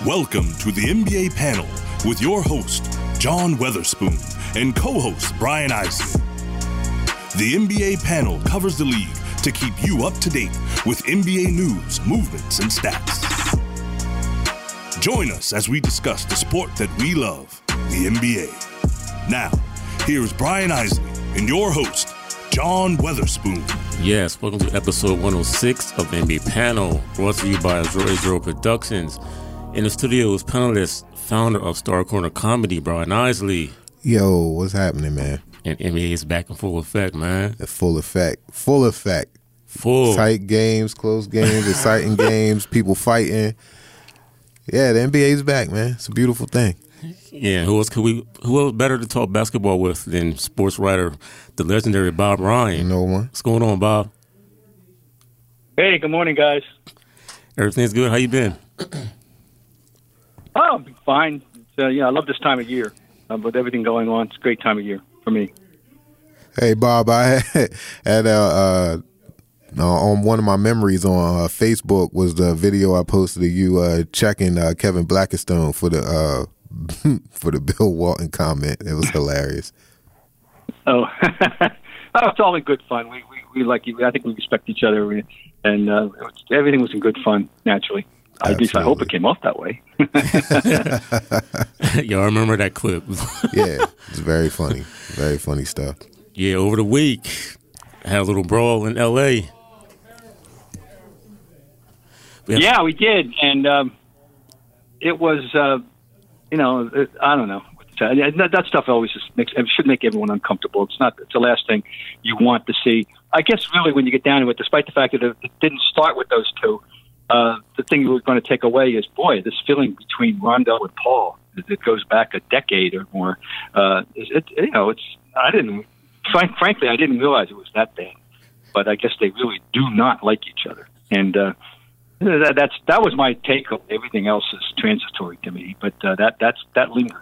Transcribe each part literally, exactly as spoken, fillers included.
Welcome to the N B A panel with your host, John Weatherspoon, and co-host Brian Isley. The N B A panel covers the league to keep you up to date with N B A news, movements, and stats. Join us as we discuss the sport that we love, the N B A. Now, here's Brian Isley and your host, John Weatherspoon. Yes, welcome to episode one oh six of the N B A panel, brought to you by Zero Zero Productions. In the studio is panelist, founder of Star Corner Comedy, Brian Isley. Yo, what's happening, man? And N B A is back in full effect, man. Full effect. Full effect. Full. Tight games, close games, exciting games, people fighting. Yeah, the N B A is back, man. It's a beautiful thing. Yeah, who else could we? Who else better to talk basketball with than sports writer, the legendary Bob Ryan? You know one. What's going on, Bob? Hey, good morning, guys. Everything's good. How you been? Oh, I'm fine. Uh, yeah, I love this time of year. Uh, with everything going on, it's a great time of year for me. Hey, Bob, I had, had uh, uh, on one of my memories on uh, Facebook was the video I posted of you uh, checking uh, Kevin Blackistone for the uh, for the Bill Walton comment. It was hilarious. Oh, oh it's all in good fun. We we, we like you. I think we respect each other, and uh, it was, everything was in good fun. Naturally, at least I hope it came off that way. Y'all remember that clip? Yeah, it's very funny. Very funny stuff. Yeah, over the week, I had a little brawl in L A. We yeah, we did, and um, it was, uh, you know, it, I don't know. That, that stuff always just makes it should make everyone uncomfortable. It's not. It's the last thing you want to see. I guess really, when you get down to it, despite the fact that it, it didn't start with those two, uh, the thing we're going to take away is, boy, this feeling between Rondo and Paul. It, it goes back a decade or more. Uh, it, you know, it's. I didn't. Frank, frankly, I didn't realize it was that bad. But I guess they really do not like each other, and uh, that, that's that was my take on everything else is transitory to me. But uh, that that's that lingers.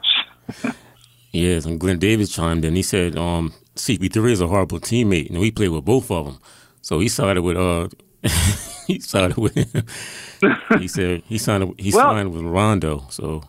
Yes, and Glenn Davis chimed in. He said, um, C P three is a horrible teammate. You know, he played with both of them. So he sided with, uh, he sided with him. He said he signed, he well, signed with Rondo. So,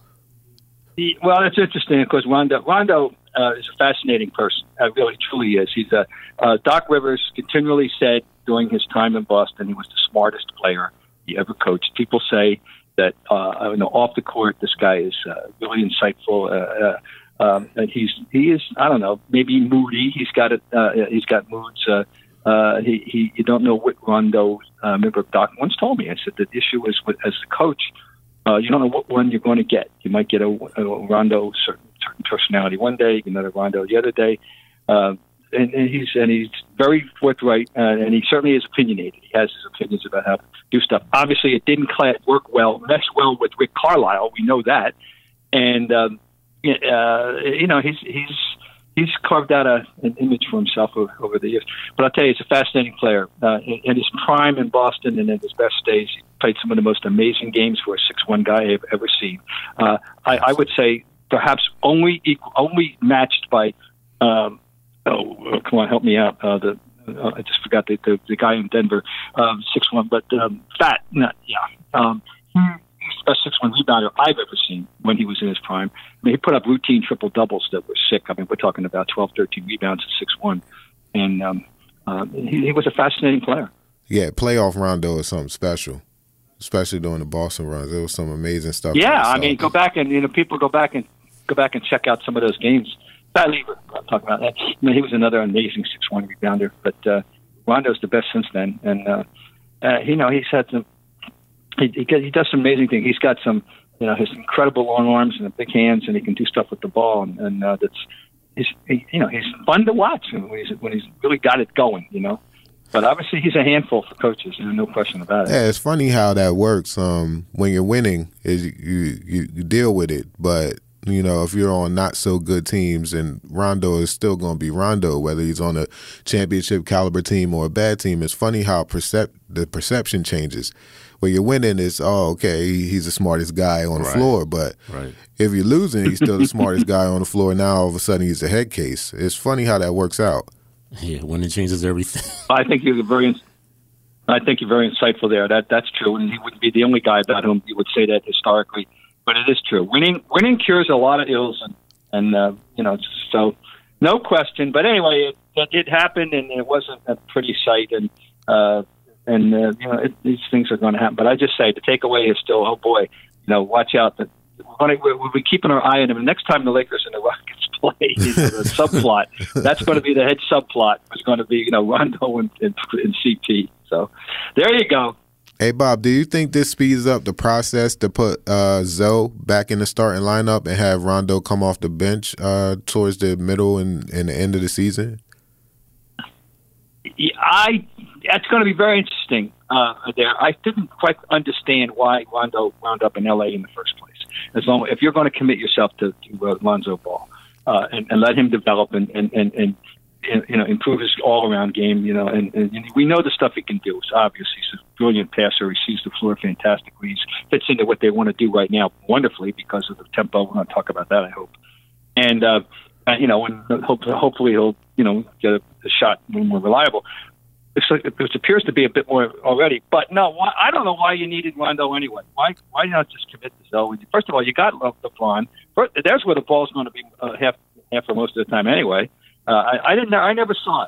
he, well, that's interesting because Rondo, Rondo uh, is a fascinating person. Uh, really, truly is. He's a, uh, Doc Rivers continually said during his time in Boston, he was the smartest player he ever coached. People say that uh, you know, off the court, this guy is uh, really insightful. Uh, uh, um, and he's he is I don't know, maybe moody. He's got it. Uh, he's got moods. Uh, uh, he he you don't know what Rondo. Uh, remember, Doc once told me. I said that the issue is with, as the coach, uh, you don't know what one you're going to get. You might get a, a Rondo certain certain personality one day, you get another Rondo the other day. Uh, And, and he's and he's very forthright, uh, and he certainly is opinionated. He has his opinions about how to do stuff. Obviously, it didn't work well, mesh well with Rick Carlisle. We know that, and um, uh, you know he's he's he's carved out a, an image for himself over, over the years. But I'll tell you, he's a fascinating player. Uh, in, in his prime in Boston and in his best days, he played some of the most amazing games for a six one guy I've ever seen. Uh, I, I would say perhaps only equal, only matched by. Um, Oh, come on, help me out. Uh, the uh, I just forgot the, the the guy in Denver, um, six one, but um, fat. Not, yeah, um, he's the best six one rebounder I've ever seen when he was in his prime. I mean, he put up routine triple doubles that were sick. I mean, we're talking about twelve, thirteen rebounds at six one, and um, uh, he, he was a fascinating player. Yeah, playoff Rondo is something special, especially during the Boston runs. There was some amazing stuff. Yeah, I mean, go back and you know, people go back and go back and check out some of those games. Pat Lever, I'm talking about that. I mean, he was another amazing six one rebounder, but uh, Rondo's the best since then. And uh, uh, you know, he's had some. He, he he does some amazing things. He's got some, you know, his incredible long arms and big hands, and he can do stuff with the ball. And, and uh, that's, he's, he, you know, he's fun to watch when he's when he's really got it going. You know, but obviously he's a handful for coaches. There's no question about it. Yeah, it's funny how that works. Um, when you're winning, is you you, you deal with it, but. You know, if you're on not so good teams, and Rondo is still going to be Rondo, whether he's on a championship caliber team or a bad team. It's funny how percep- the perception changes. When you're winning, it's, oh, okay, he's the smartest guy on the right. floor. But right. if you're losing, he's still the smartest guy on the floor. Now, all of a sudden, he's a head case. It's funny how that works out. Yeah, winning changes everything. I think you're very I think you're very insightful there. That That's true. And he wouldn't be the only guy about whom you would say that historically. but it is true. Winning winning cures a lot of ills, and and uh, you know, so no question. But anyway, it, it happened, and it wasn't a pretty sight, and uh, and uh, you know, it, these things are going to happen. But I just say the takeaway is still, oh boy, you know, watch out that. We're, we're, we're keeping our eye on him. Next time the Lakers and the Rockets play, the subplot, that's going to be the head subplot. It's going to be, you know, Rondo and, and, and C P. So there you go. Hey, Bob, do you think this speeds up the process to put uh, Zoe back in the starting lineup and have Rondo come off the bench uh, towards the middle and, and the end of the season? I That's going to be very interesting uh, there. I didn't quite understand why Rondo wound up in L A in the first place. As long if you're going to commit yourself to, to uh, Lonzo Ball uh, and, and let him develop and, and, and, and, and you know improve his all-around game, you know, and, and, and we know the stuff he can do. It's obvious he's a brilliant passer. He sees the floor fantastically. He fits into what they want to do right now wonderfully because of the tempo. We're going to talk about that, I hope. And uh, you know, and hope, hopefully he'll you know get a, a shot a little more reliable. It's like, it appears to be a bit more already, but no, why, I don't know why you needed Rondo anyway. Why why not just commit to Zoe? First of all, you got LeBron. First, there's where the ball's going to be uh, half half for most of the time anyway. Uh, I, I didn't. I never saw it.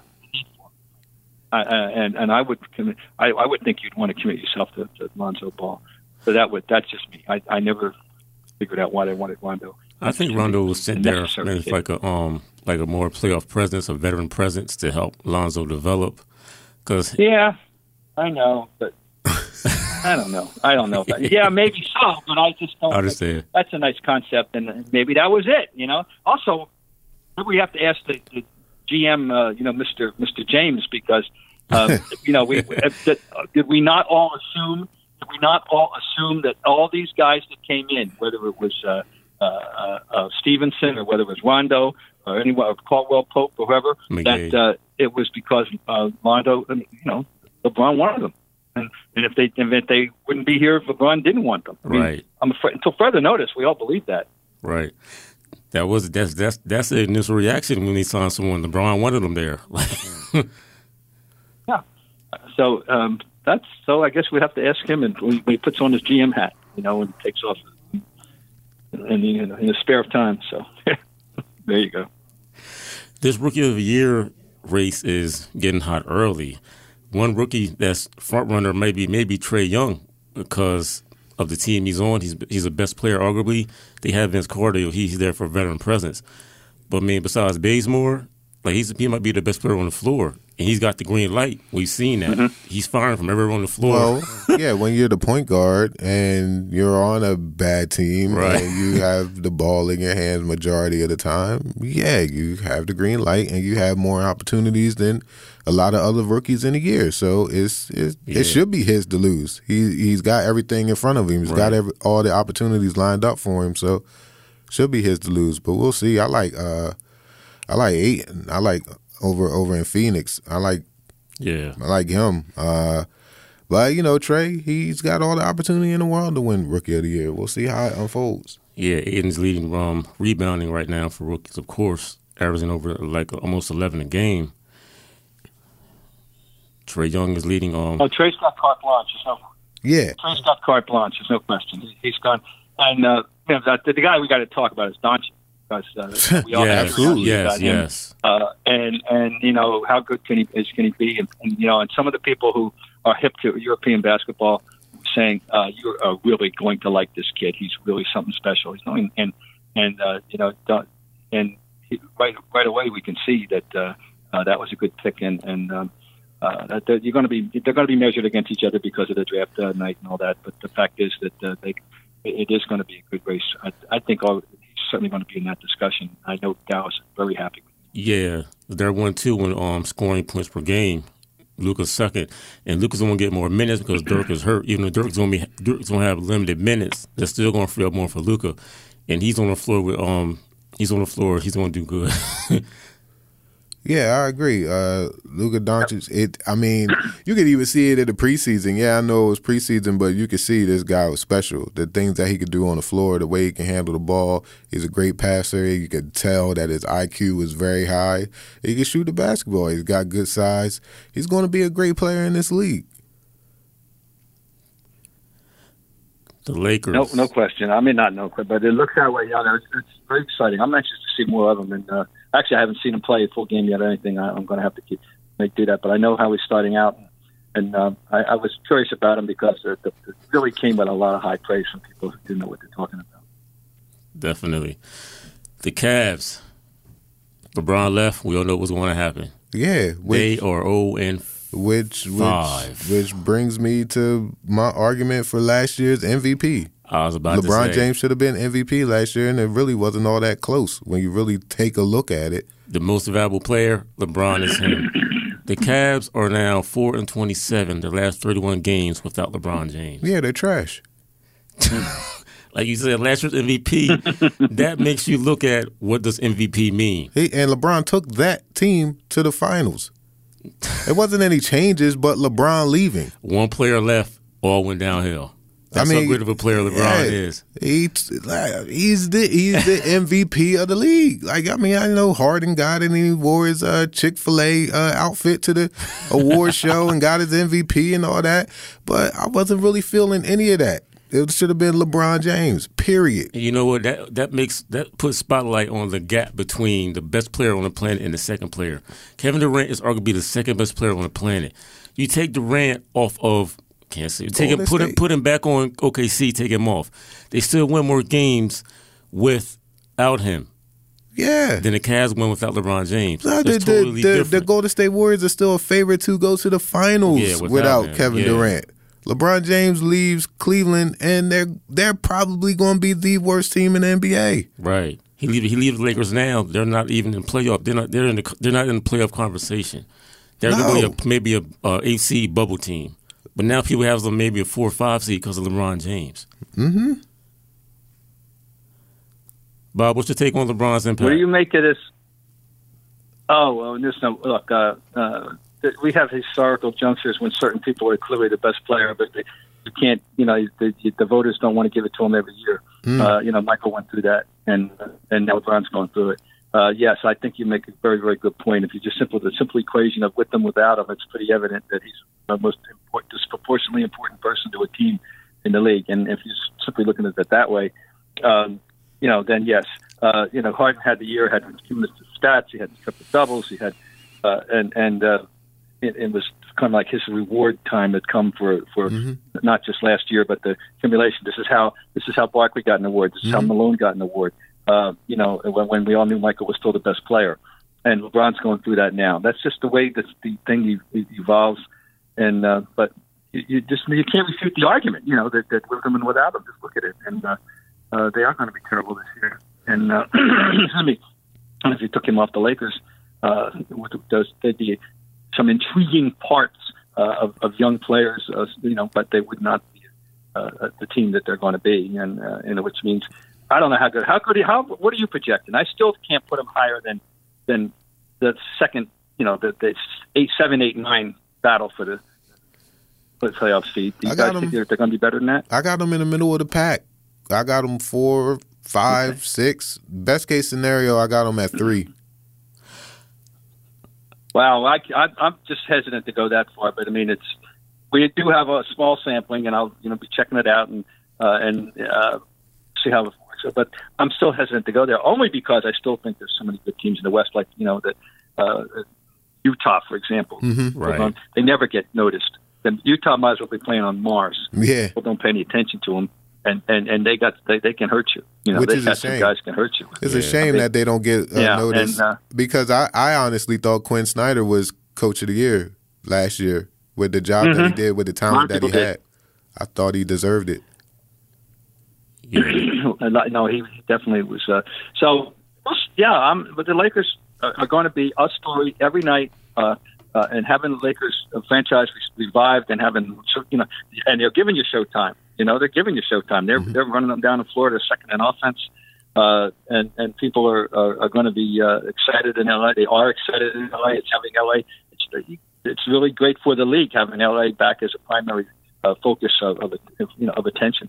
Uh, and and I would commit, I, I would think you'd want to commit yourself to, to Lonzo Ball. So that would that's just me. I, I never figured out why they wanted Rondo. I think Rondo was sent there as like a um like a more playoff presence, a veteran presence to help Lonzo develop. Cause yeah, I know, but I don't know. I don't know. But yeah, maybe so, but I just don't. I understand. Think that's a nice concept, and maybe that was it. You know. Also, we have to ask the, the G M, uh, you know, Mister Mister James, because uh, you know, we did, did we not all assume? Did we not all assume that all these guys that came in, whether it was uh, uh, uh, Stevenson or whether it was Rondo or anyone, or Caldwell Pope or whoever, McGay. that uh, it was because uh, Rondo, you know, LeBron wanted them, and, and if they if they wouldn't be here if LeBron didn't want them. I mean, right. I'm afraid until further notice, we all believe that. Right. That was that's that's that's the initial reaction when they signed someone. LeBron wanted them there. Yeah. So um, that's so. I guess we have to ask him, and when he puts on his G M hat, you know, and takes off in, in, in his spare time. So there you go. This Rookie of the Year race is getting hot early. One rookie that's front runner maybe maybe Trae Young because of the team he's on. He's he's the best player arguably. They have Vince Carter. He's there for veteran presence. But I mean, besides Bazemore, like he's he might be the best player on the floor, and he's got the green light. We've seen that. Mm-hmm. He's firing from everywhere on the floor. Well, yeah, when you're the point guard and you're on a bad team right. and you have the ball in your hands majority of the time, yeah, you have the green light and you have more opportunities than a lot of other rookies in a year. So it's, it's yeah. it should be his to lose. He he's got everything in front of him. He's right. got every, all the opportunities lined up for him. So should be his to lose. But we'll see. I like uh, I like Ayton. I like over over in Phoenix. I like yeah. I like him. Uh, but you know, Trae, he's got all the opportunity in the world to win Rookie of the Year. We'll see how it unfolds. Yeah, Ayton's leading um, rebounding right now for rookies, of course, averaging over like almost eleven a game. Trae Young is leading. Um, oh, Trae's got carte blanche. No, yeah, Trae's got carte blanche. There's no question. He, he's gone. And uh, you know, the, the guy we got to talk about is Doncic. Because uh, we all yes, have absolutely, yes, yes. Uh, and and you know how good can he is can he be? And, and you know, and some of the people who are hip to European basketball saying uh, you're uh, really going to like this kid. He's really something special. He's going and and uh, you know and he, right right away we can see that uh, uh, that was a good pick. And and um, uh, that you're going to be they're going to be measured against each other because of the draft uh, night and all that. But the fact is that uh, they it is going to be a good race. I, I think all. Certainly going to be in that discussion. I know Dallas is very happy with him. Yeah, they're one two in um, scoring points per game. Luka's second, and Luka's going to get more minutes because Dirk is hurt. Even though Dirk's going to be Dirk's going to have limited minutes, they're still going to free up more for Luka, and he's on the floor with um he's on the floor. He's going to do good. Yeah, I agree. Uh, Luka Doncic, it. I mean, you could even see it in the preseason. Yeah, I know it was preseason, but you could see this guy was special. The things that he could do on the floor, the way he can handle the ball. He's a great passer. You could tell that his I Q is very high. He can shoot the basketball. He's got good size. He's going to be a great player in this league. The Lakers. No, no question. I mean, not no question, but it looks that way. Yeah, it's, it's very exciting. I'm anxious to see more of them. And uh, actually, I haven't seen him play a full game yet or anything. I, I'm going to have to keep make do that. But I know how he's starting out, and uh, I, I was curious about him because it, it really came with a lot of high praise from people who didn't know what they're talking about. Definitely. The Cavs. LeBron left. We all know what's going to happen. Yeah, which, they are zero and which five. Which, which brings me to my argument for last year's M V P. I was about LeBron to say, James should have been M V P last year, and it really wasn't all that close when you really take a look at it. The most valuable player, LeBron, is him. The Cavs are now four and twenty-seven. The last thirty-one games without LeBron James. Yeah, they're trash. Like you said, last year's M V P. That makes you look at what does M V P mean. He, and LeBron took that team to the finals. It wasn't any changes, but LeBron leaving. One player left, all went downhill. That's I mean, how good of a player LeBron yeah, is. He, like, he's the he's the M V P of the league. Like I mean, I know Harden got it and he wore his uh, Chick-fil-A uh, outfit to the award show and got his M V P and all that, but I wasn't really feeling any of that. It should have been LeBron James, period. You know what? That that makes that puts spotlight on the gap between the best player on the planet and the second player. Kevin Durant is arguably the second best player on the planet. You take Durant off of can't say take him put him put him back on O K C, take him off. They still win more games without him. Yeah. Than the Cavs win without LeBron James. No, the, totally the, the, the Golden State Warriors are still a favorite to go to the finals yeah, without, without Kevin yeah. Durant. LeBron James leaves Cleveland, and they're they're probably going to be the worst team in the N B A. Right. He leaves he leaves the Lakers now. They're not even in playoff. They're not. They're in the. They're not in the playoff conversation. They're no. going to be a, maybe a, a eight seed bubble team, but now people have them maybe a four or five seed because of LeBron James. Mm-hmm. Bob, what's your take on LeBron's impact? What do you make of this? Oh well, listen. Look. Uh, uh, We have historical junctures when certain people are clearly the best player, but they, you can't, you know, the, the voters don't want to give it to them every year. Mm. Uh, you know, Michael went through that, and and now LeBron's going through it. Uh, yes, I think you make a very, very good point. If you just simple the simple equation of with them, without him, it's pretty evident that he's the most important, disproportionately important person to a team in the league. And if you're simply looking at it that way, um, you know, then yes, uh, you know, Harden had the year, had cumulative stats, he had triple doubles, he had, uh, and and. Uh, It, it was kind of like his reward time had come for, for mm-hmm. not just last year, but the accumulation. This is how this is how Barkley got an award. This is mm-hmm. how Malone got an award. Uh, you know, when, when we all knew Michael was still the best player, and LeBron's going through that now. That's just the way that the thing evolves. And uh, but you, you just you can't refute the argument. You know that, that with them and without them, just look at it, and uh, uh, they are going to be terrible this year. And uh, excuse me, and if you took him off the Lakers, uh, those they'd be some intriguing parts uh, of, of young players, uh, you know, but they would not be uh, the team that they're going to be, and uh, you know, which means I don't know how good. How could he? How? What are you projecting? I still can't put him higher than than the second, you know, the, the eight, seven, eight, nine battle for the for the playoff seed. Do you I got guys them, think they're, they're going to be better than that? I got them in the middle of the pack. I got them four, five, okay. six. Best case scenario, I got them at three. Wow, I, I, I'm just hesitant to go that far, but I mean, it's we do have a small sampling, and I'll you know be checking it out and uh, and uh, see how it works. But I'm still hesitant to go there, only because I still think there's so many good teams in the West, like you know that uh, Utah, for example. Mm-hmm, right. Um, they never get noticed. Then Utah might as well be playing on Mars. Yeah, people don't pay any attention to them. And, and, and they got they, they can hurt you. You know, Which they is got a shame. Some guys can hurt you. It's yeah. a shame they, that they don't get uh, yeah, noticed and, uh, because I, I honestly thought Quinn Snyder was Coach of the Year last year with the job mm-hmm. that he did with the talent that he did. had. I thought he deserved it. Yeah. No, he definitely was. Uh, so yeah, I'm, but the Lakers are, are going to be a story every night. Uh, uh, and having the Lakers franchise revived and having you know, and they're giving you showtime. You know, they're giving you showtime. They're mm-hmm. they're running them down in Florida, second in offense, uh, and and people are are, are going to be uh, excited in L A. They are excited in L A. It's having L A. It's it's really great for the league having L A back as a primary uh, focus of, of you know of attention.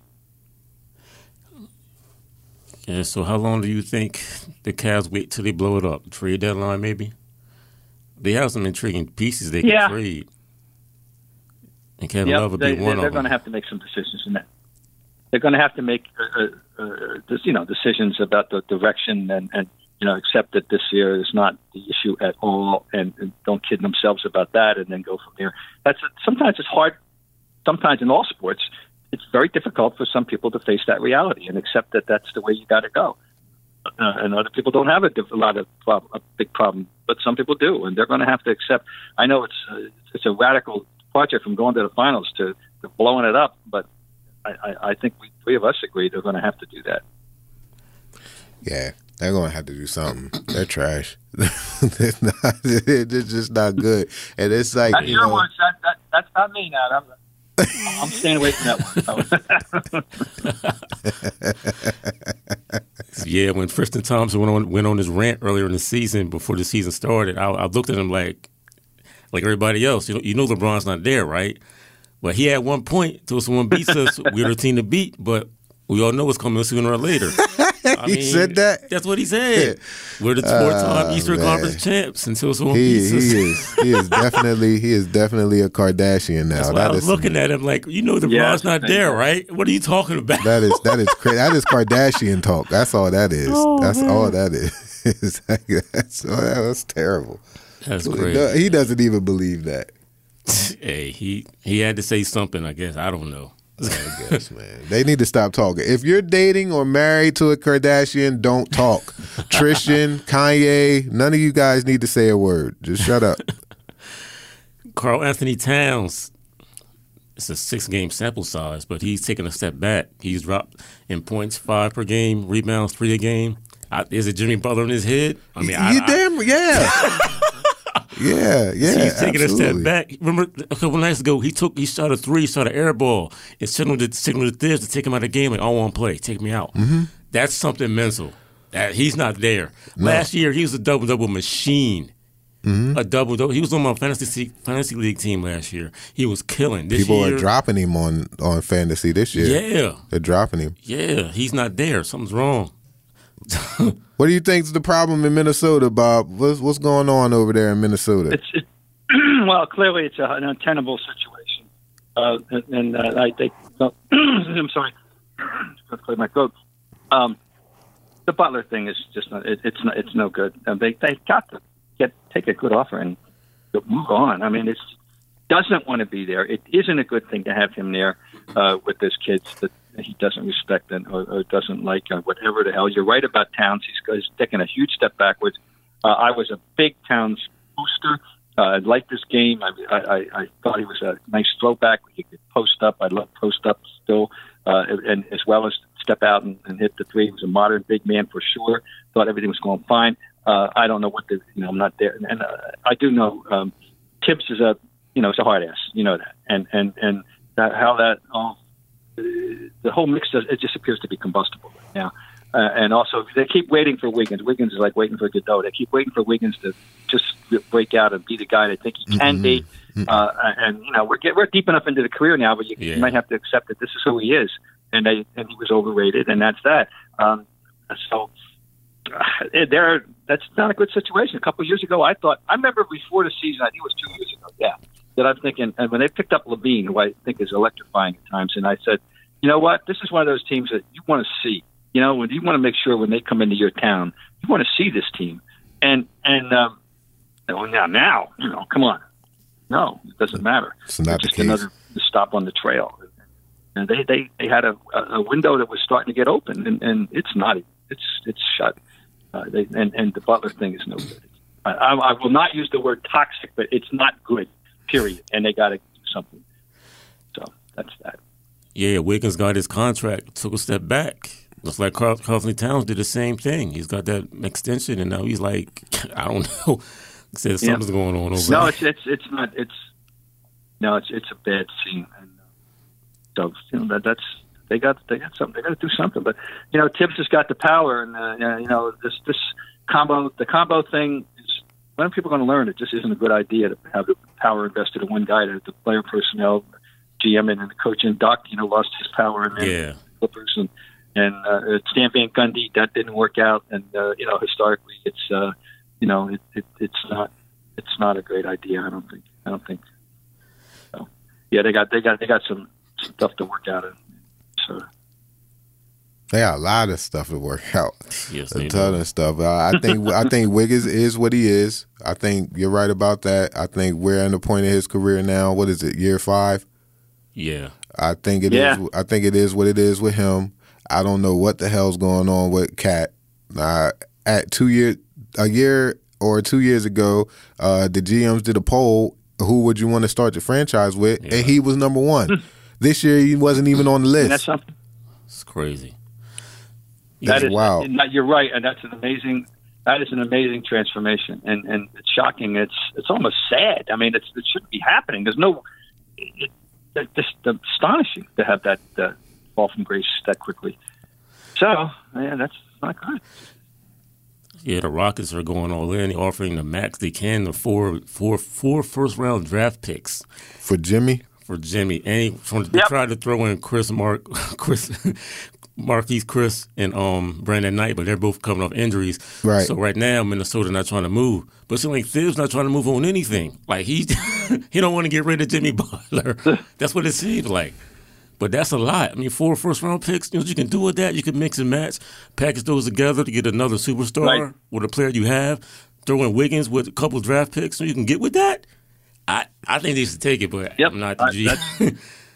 Yeah. So how long do you think the Cavs wait till they blow it up? Trade deadline, maybe. They have some intriguing pieces they can yeah. trade. And Kevin yep, Love would they, be one they're of going them. to have to make some decisions in that. they're going to have to make uh, uh, this, you know, decisions about the direction and, and you know, accept that this year is not the issue at all, and, and don't kid themselves about that, and then go from there. That's sometimes it's hard. Sometimes in all sports, it's very difficult for some people to face that reality and accept that that's the way you got to go. Uh, and other people don't have a, diff- a lot of problem, a big problem, but some people do, and they're going to have to accept. I know it's uh, it's a radical departure from going to the finals to, to blowing it up, but I, I, I think we three of us agree they're going to have to do that. Yeah, they're going to have to do something. They're trash. they're, not, they're just not good, and it's like that's you your know, words. That, that, that's not me now. I'm, I'm staying away from that one. Yeah, when Tristan Thompson went on went on his rant earlier in the season before the season started, I, I looked at him like like everybody else. You know, you know LeBron's not there, right? But he had one point until someone beats us. We're the team to beat, but we all know it's coming sooner or later. I he mean, said that. That's what he said. We're the four-time Oh, Eastern man. Conference champs until someone He, beats us. he is he is definitely he is definitely a Kardashian now. That's why That I was is looking at him like, you know, the Yeah, LeBron's not that's the there, thing. right? What are you talking about? that is that is crazy. That is Kardashian talk. That's all that is. Oh, that's man. all that is. that's, oh, that's terrible. That's No, crazy. he doesn't even believe that. Hey, he he had to say something. I guess I don't know. I guess, man. They need to stop talking. If you're dating or married to a Kardashian, don't talk. Tristan, Kanye, none of you guys need to say a word. Just shut up. Karl Anthony Towns. It's a six-game sample size, but he's taking a step back. He's dropped in points five per game, rebounds three a game. I, is it Jimmy Butler in his head? I mean, I, you I, damn yeah. Yeah, yeah. he's taking absolutely. a step back. Remember a couple nights ago, he took he shot a three, shot an air ball, and signaled to signaled to Thibs to take him out of the game. Like, I won't play, take me out. Mm-hmm. That's something mental. That he's not there. No. Last year, he was a double double machine. Mm-hmm. A double double. He was on my fantasy fantasy league team last year. He was killing. This People year, are dropping him on, on fantasy this year. Yeah, They're dropping him. yeah. He's not there. Something's wrong. What do you think is the problem in Minnesota, Bob? What's what's going on over there in Minnesota? It's it, well, clearly it's a, an untenable situation, uh, and, and uh, I think. No, I'm sorry, to clear my throat. Um, the Butler thing is just not, it, it's not, it's no good. And they they got to get take a good offer and move on. I mean, it doesn't want to be there. It isn't a good thing to have him there uh, with his kids that he doesn't respect and or, or doesn't like or whatever the hell. You're right about Towns. He's, he's taken a huge step backwards. Uh, I was a big Towns booster. Uh, I liked this game. I, I, I thought he was a nice throwback. He could post up. I love post up still, uh, and as well as step out and, and hit the three. He was a modern big man for sure. Thought everything was going fine. Uh, I don't know what the, you know, I'm not there. And uh, I do know um, Tibbs is a, you know, it's a hard ass. You know that. And, and, and that, how that, all, uh, the whole mix, does, it just appears to be combustible right now. Uh, and also, they keep waiting for Wiggins. Wiggins is like waiting for Godot. They keep waiting for Wiggins to just break out and be the guy they think he can be. Uh, and you know, we're get, we're deep enough into the career now, but you, Yeah. you might have to accept that this is who he is, and they and he was overrated, and that's that. Um, so uh, there, that's not a good situation. A couple of years ago, I thought I remember before the season, I think it was two years ago, yeah, that I'm thinking, and when they picked up Levine, who I think is electrifying at times, and I said, you know what, this is one of those teams that you want to see. You know, when you want to make sure when they come into your town, you want to see this team. And and um, well, now, now, you know, come on, no, it doesn't matter. It's not just the case. another stop on the trail. And they they, they had a, a window that was starting to get open, and, and it's not. It's it's shut. Uh, they, and and the Butler thing is no good. I, I, I will not use the word toxic, but it's not good. Period. And they got to do something. So that's that. Yeah, Wiggins got his contract, took a step back. Looks like Karl Anthony Towns did the same thing. He's got that extension, and now he's like, I don't know. He said something's Yeah. going on over No, there. it's it's it's not. It's no, it's it's a bad scene. And uh, so you know that that's they got they got something. They got to do something. But you know, Tibbs has got the power, and uh, you know this this combo the combo thing is. When are people going to learn? It just isn't a good idea to have the power invested in one guy. To the player personnel, G M, and the coach and Doc, you know, lost his power in Yeah. the Clippers and. And uh, Stan Van Gundy, that didn't work out. And uh, you know, historically, it's uh, you know, it, it, it's not it's not a great idea. I don't think. I don't think. So, yeah, they got they got they got some stuff to work out. In, so They got a lot of stuff to work out. Yes, a they ton do. of stuff. I, I think I think Wiggins is what he is. I think you're right about that. I think we're at the point of his career now. What is it? Year five. Yeah. I think it Yeah. is. I think it is what it is with him. I don't know what the hell's going on with Cat. Uh, at two year, a year or two years ago, uh, the G Ms did a poll. Who would you want to start your franchise with? Yeah. And he was number one. This year, he wasn't even on the list. And that's something. It's crazy. That's That is, wild. and that- you're right, and that's an amazing. That is an amazing transformation, and, and it's shocking. It's it's almost sad. I mean, it's, it shouldn't be happening. There's no. It, it's just astonishing to have that uh, fall from grace that quickly. So, yeah, that's not good. Yeah, the Rockets are going all in, offering the max they can, the four, four, four first round draft picks For Jimmy, for Jimmy. And he, from, they Yep. tried to throw in Chris Mark, Chris, Marquise Chris and um, Brandon Knight, but they're both coming off injuries. Right. So right now, Minnesota not trying to move. But it seems like Thibs not trying to move on anything. Like he, he don't want to get rid of Jimmy Butler. That's what it seems like. But that's a lot. I mean, four first round picks. You know what you can do with that? You can mix and match, package those together to get another superstar Right. with a player you have. Throw in Wiggins with a couple draft picks, so you can get with that. I, I think they should take it, but Yep. I'm not the I- G. that's-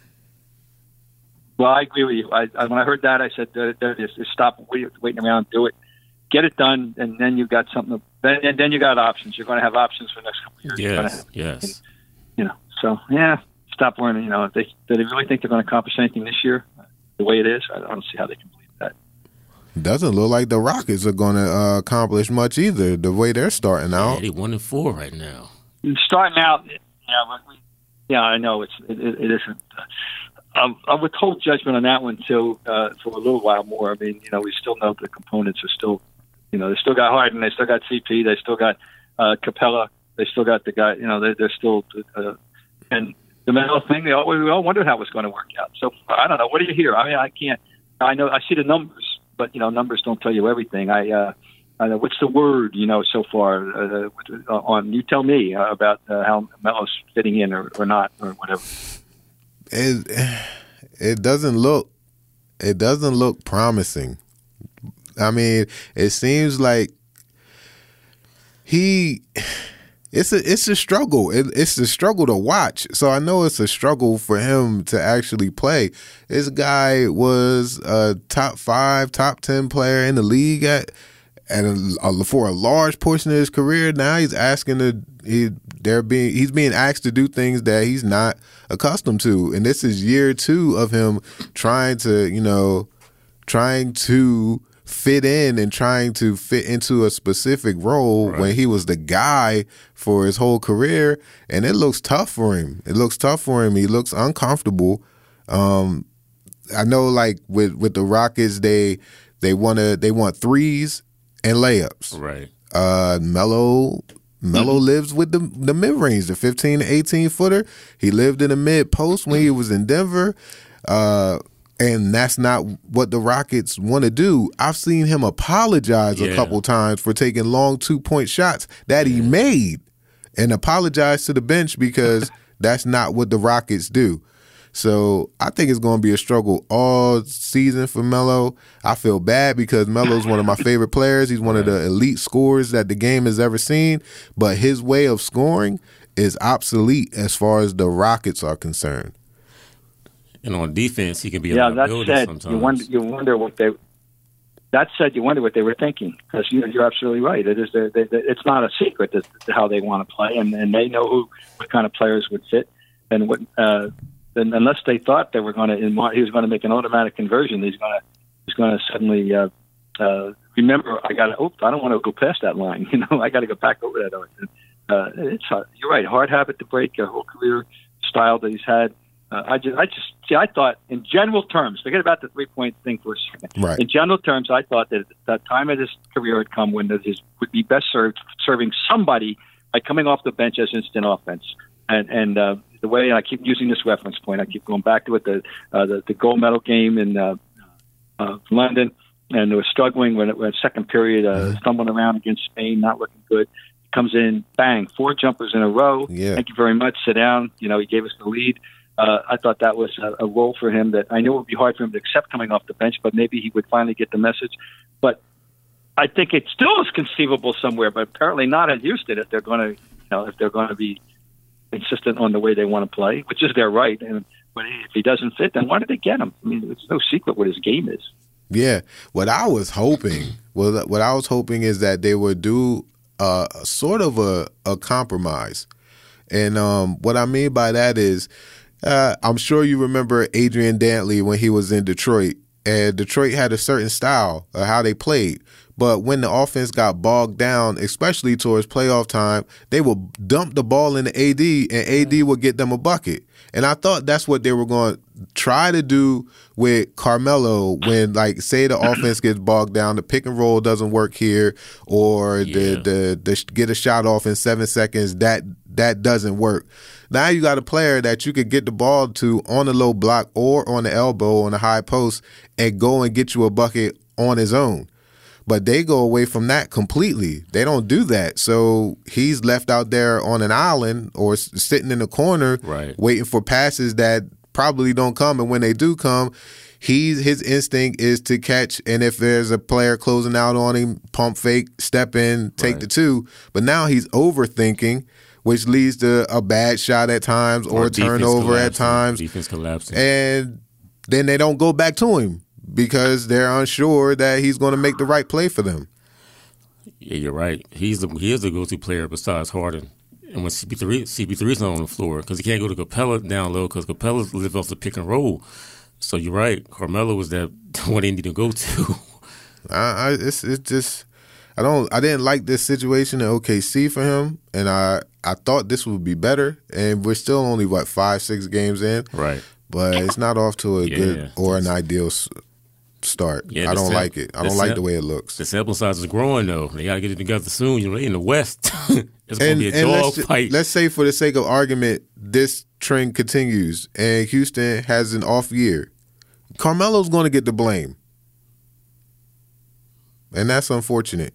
Well, I agree with you. I, I, when I heard that, I said, uh, uh, just, just "Stop wait, waiting around, do it, get it done, and then you got something. To, then, and then you got options. You're going to have options for the next couple of years. You're gonna yes, have- yes. You know, so yeah, stop worrying. You know, if they do they really think they're going to accomplish anything this year, the way it is, I don't see how they can believe that. doesn't look like the Rockets are going to uh, accomplish much either. The way they're starting Yeah, out. they one and four right now. Starting out, yeah, but we, yeah, I know it's it, it, it isn't. Um, I would hold judgment on that one too uh, for a little while more. I mean, you know, we still know the components are still, you know, they still got Harden, they still got C P, they still got uh, Capella, they still got the guy, you know, they, they're still, uh, and the Melo thing, they all, we all wondered how it was going to work out. So I don't know. What do you hear? I mean, I can't. I know I see the numbers, but you know, numbers don't tell you everything. I. Uh, I know, what's the word, you know, so far uh, on? You tell me uh, about uh, how Melo's fitting in or, or not or whatever. It it doesn't look it doesn't look promising. I mean, it seems like he it's a it's a struggle. It, it's a struggle to watch. So I know it's a struggle for him to actually play. This guy was a top five, top ten player in the league at and a, for a large portion of his career. Now he's asking to he they're being he's being asked to do things that he's not accustomed to, and this is year two of him trying to you know trying to fit in and trying to fit into a specific role Right. when he was the guy for his whole career, and it looks tough for him. It looks tough for him. He looks uncomfortable. Um, I know, like with with the Rockets, they they want to they want threes and layups. Right. Uh, Melo Melo lives with the the mid range, the fifteen to eighteen footer. He lived in the mid post when he was in Denver, uh, and that's not what the Rockets want to do. I've seen him apologize a Yeah. couple times for taking long two point shots that he made, and apologize to the bench because that's not what the Rockets do. So I think it's going to be a struggle all season for Melo. I feel bad because Melo's one of my favorite players. He's one of the elite scorers that the game has ever seen. But his way of scoring is obsolete as far as the Rockets are concerned. And on defense, he can be a Yeah, that liability said, sometimes. you wonder you wonder what they. That said, you wonder what they were thinking because you, you're absolutely right. It is they, they, it's not a secret as to how they want to play, and, and they know who what kind of players would fit, and what. Uh, And unless they thought they were going to, he was going to make an automatic conversion. He's going to, he's going to suddenly uh, uh, remember. I got to. Oh, I don't want to go past that line. You know, I got to go back over that. Uh, it's uh, you're right. Hard habit to break. A whole career style that he's had. Uh, I just, I just see. I thought, in general terms, forget about the three point thing for a second. Right. In general terms, I thought that the time of his career had come when his would be best served serving somebody by coming off the bench as instant offense. And and uh, the way I keep using this reference point, I keep going back to it, the uh, the, the gold medal game in uh, uh, London, and they were struggling when it was second period, uh, Mm-hmm. stumbling around against Spain, not looking good. Comes in, bang, four jumpers in a row. Yeah. Thank you very much. Sit down. You know, he gave us the lead. Uh, I thought that was a, a role for him that I knew it would be hard for him to accept coming off the bench, but maybe he would finally get the message. But I think it still is conceivable somewhere, but apparently not at Houston if they're going to, you know, if they're going to be insistent on the way they want to play, which is their right. And but if he doesn't fit, then why did they get him? I mean, it's no secret what his game is. Yeah, what I was hoping, well, what I was hoping is that they would do uh, sort of a, a compromise, and um, what I mean by that is, uh, I'm sure you remember Adrian Dantley when he was in Detroit, and Detroit had a certain style of how they played. But when the offense got bogged down, especially towards playoff time, they would dump the ball into A D, and A D would get them a bucket. And I thought that's what they were going to try to do with Carmelo when, like, say the offense gets bogged down, the pick and roll doesn't work here, or yeah. the, the the get a shot off in seven seconds, that that doesn't work. Now you got a player that you could get the ball to on the low block or on the elbow on the high post and go and get you a bucket on his own. But they go away from that completely. They don't do that. So he's left out there on an island or sitting in the corner right. waiting for passes that probably don't come. And when they do come, he's his instinct is to catch. And if there's a player closing out on him, pump fake, step in, take right. the two. But now he's overthinking, which leads to a bad shot at times or, or a turnover at times. Defense collapsing. And then they don't go back to him, because they're unsure that he's going to make the right play for them. Yeah, you're right. He's the, he is the go-to player besides Harden. And when C P three C P three's not on the floor, because he can't go to Capella down low, because Capella lives off the pick and roll. So you're right. Carmelo was that one they need to go to. I, I it's it's just I don't I didn't like this situation in O K C for him, and I I thought this would be better. And we're still only what five six games in, right? But it's not off to a yeah, good or an ideal start. Yeah, I don't sam- like it. I don't the like sam- the way it looks. The sample size is growing, though. They got to get it together soon. You know, in the West, it's going to be a and dog let's, fight. Let's say, for the sake of argument, this trend continues and Houston has an off year. Carmelo's going to get the blame, and that's unfortunate.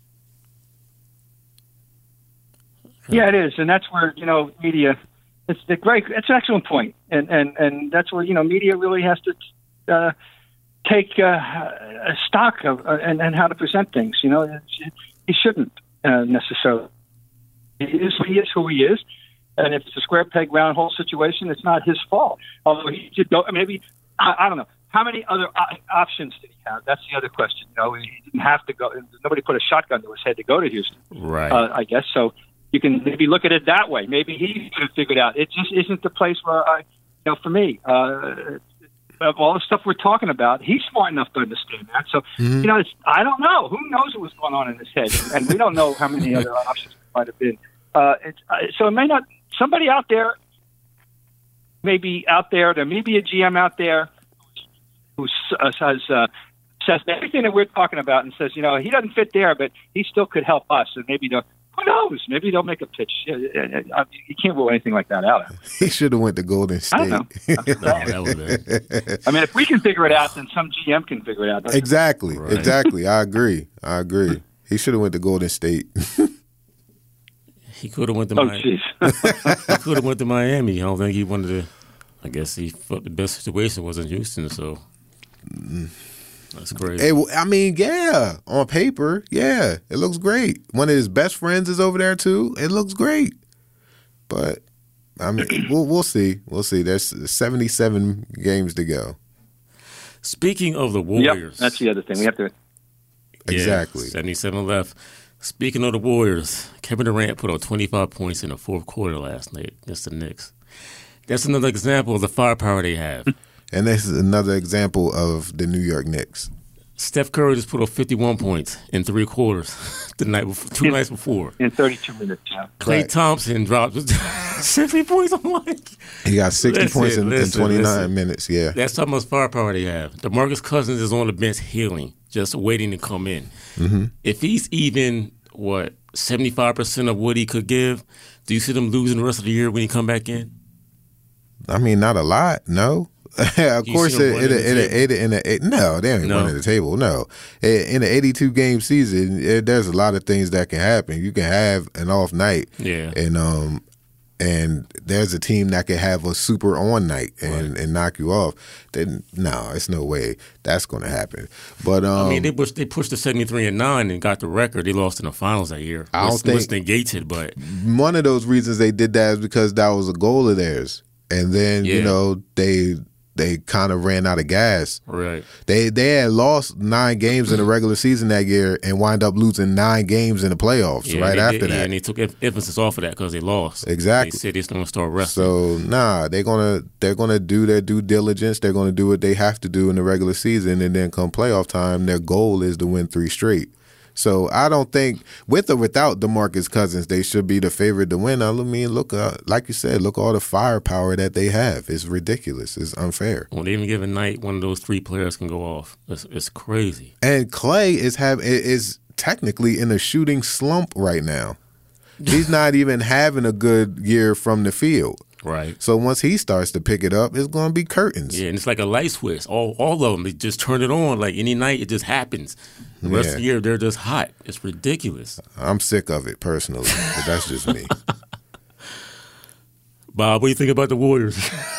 Yeah, it is, and that's where you know media. It's the great. It's an excellent point, and and and that's where you know media really has to. Uh, take uh, a stock of uh, and, and how to present things. You know, he shouldn't uh, necessarily. He is he is who he is, and if it's a square peg round hole situation, it's not his fault. Although he should go. Maybe I, I don't know how many other o- options did he have. That's the other question. You know, he didn't have to go. Nobody put a shotgun to his head to go to Houston. Right. Uh, I guess so. You can maybe look at it that way. Maybe he could have figured out. It just isn't the place where I. You know, for me. Uh, Of all the stuff we're talking about, he's smart enough to understand that. So, mm-hmm. you know, it's, I don't know. Who knows what was going on in his head? And we don't know how many other options might have been. Uh, it's, uh, so it may not – somebody out there, maybe out there, there may be a G M out there who uh, says, uh, says everything that we're talking about and says, you know, he doesn't fit there, but he still could help us. And maybe the – who knows? Maybe they'll make a pitch. You can't rule anything like that out. He should have went to Golden State. I don't know. I mean, if we can figure it out, then some G M can figure it out. Exactly. Right. Exactly. I agree. I agree. He should have went to Golden State. He could have went to oh, Miami. He could have went to Miami. I don't think he wanted to. I guess he thought the best situation was in Houston. So. Mm. That's crazy. Hey, I mean, yeah, on paper, yeah, it looks great. One of his best friends is over there too. It looks great, but I mean, we'll we'll see. We'll see. There's seventy-seven games to go. Speaking of the Warriors, yep, that's the other thing we have to. Yeah, exactly. seventy-seven left. Speaking of the Warriors, Kevin Durant put up twenty-five points in the fourth quarter last night against the Knicks. That's another example of the firepower they have. And this is another example of the New York Knicks. Steph Curry just put up fifty-one points in three quarters the night before, two in, nights before. In thirty-two minutes, yeah. Klay right. Thompson dropped sixty points. I'm like, he got sixty listen, points in, listen, in twenty-nine listen. minutes, yeah. That's how much firepower they have. DeMarcus Cousins is on the bench healing, just waiting to come in. Mm-hmm. If he's even, what, seventy-five percent of what he could give, do you see them losing the rest of the year when he come back in? I mean, not a lot, no. Of you course, it, it, it, it, it, in a, it, no, they ain't no. running the table. No, in an eighty-two game season, it, there's a lot of things that can happen. You can have an off night, yeah, and um, and there's a team that could have a super on night and, right. and knock you off, then no, it's no way that's going to happen. But um, I mean, they pushed they pushed to seventy-three and nine and got the record. They lost in the finals that year. I don't think which negates it, but one of those reasons they did that is because that was a goal of theirs, and then yeah. you know they. They kind of ran out of gas. Right. They they had lost nine games in the regular season that year and wind up losing nine games in the playoffs yeah, right after did, that. Yeah, and they took emphasis off of that because they lost. Exactly. They said they're going to start wrestling. So nah, they're gonna they're gonna do their due diligence. They're gonna do what they have to do in the regular season, and then come playoff time, their goal is to win three straight. So I don't think, with or without DeMarcus Cousins, they should be the favorite to win. I mean, look, uh, like you said, look all the firepower that they have. It's ridiculous. It's unfair. On any given night, one of those three players can go off. It's, it's crazy. And Clay is have is technically in a shooting slump right now. He's not even having a good year from the field. Right. So once he starts to pick it up, it's going to be curtains. Yeah, and it's like a light switch. All all of them, they just turn it on. Like any night, it just happens. The rest yeah. of the year, they're just hot. It's ridiculous. I'm sick of it personally, but that's just me. Bob, what do you think about the Warriors?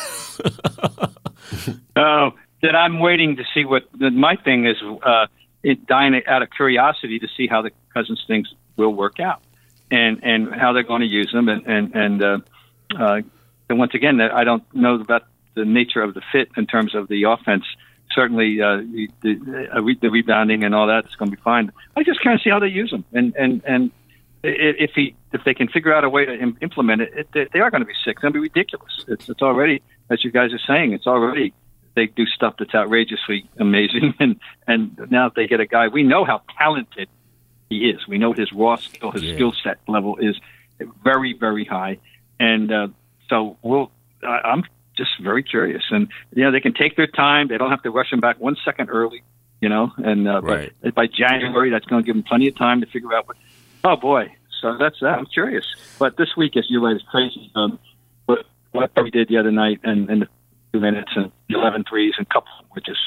Oh, that I'm waiting to see what my thing is. Uh, it dying out of curiosity to see how the Cousins things will work out, and and how they're going to use them, and and and. Uh, uh, And once again, I don't know about the nature of the fit in terms of the offense. Certainly, uh, the, the, the rebounding and all that is going to be fine. I just kind of see how they use them, and and and if he if they can figure out a way to im- implement it, it, they are going to be sick. It's going to be ridiculous. It's it's already, as you guys are saying, it's already they do stuff that's outrageously amazing, and and now if they get a guy, we know how talented he is. We know his raw skill, his yeah. skill set level is very very high, and. Uh, So we'll, uh, I'm just very curious, and you know they can take their time. They don't have to rush him back one second early, you know. And uh, right. but by January, that's going to give them plenty of time to figure out what. Oh boy, so that's that. I'm curious. But this week, as you're right, it's crazy. Um, what what we did the other night, and, and the two minutes and the eleven threes, and a couple were just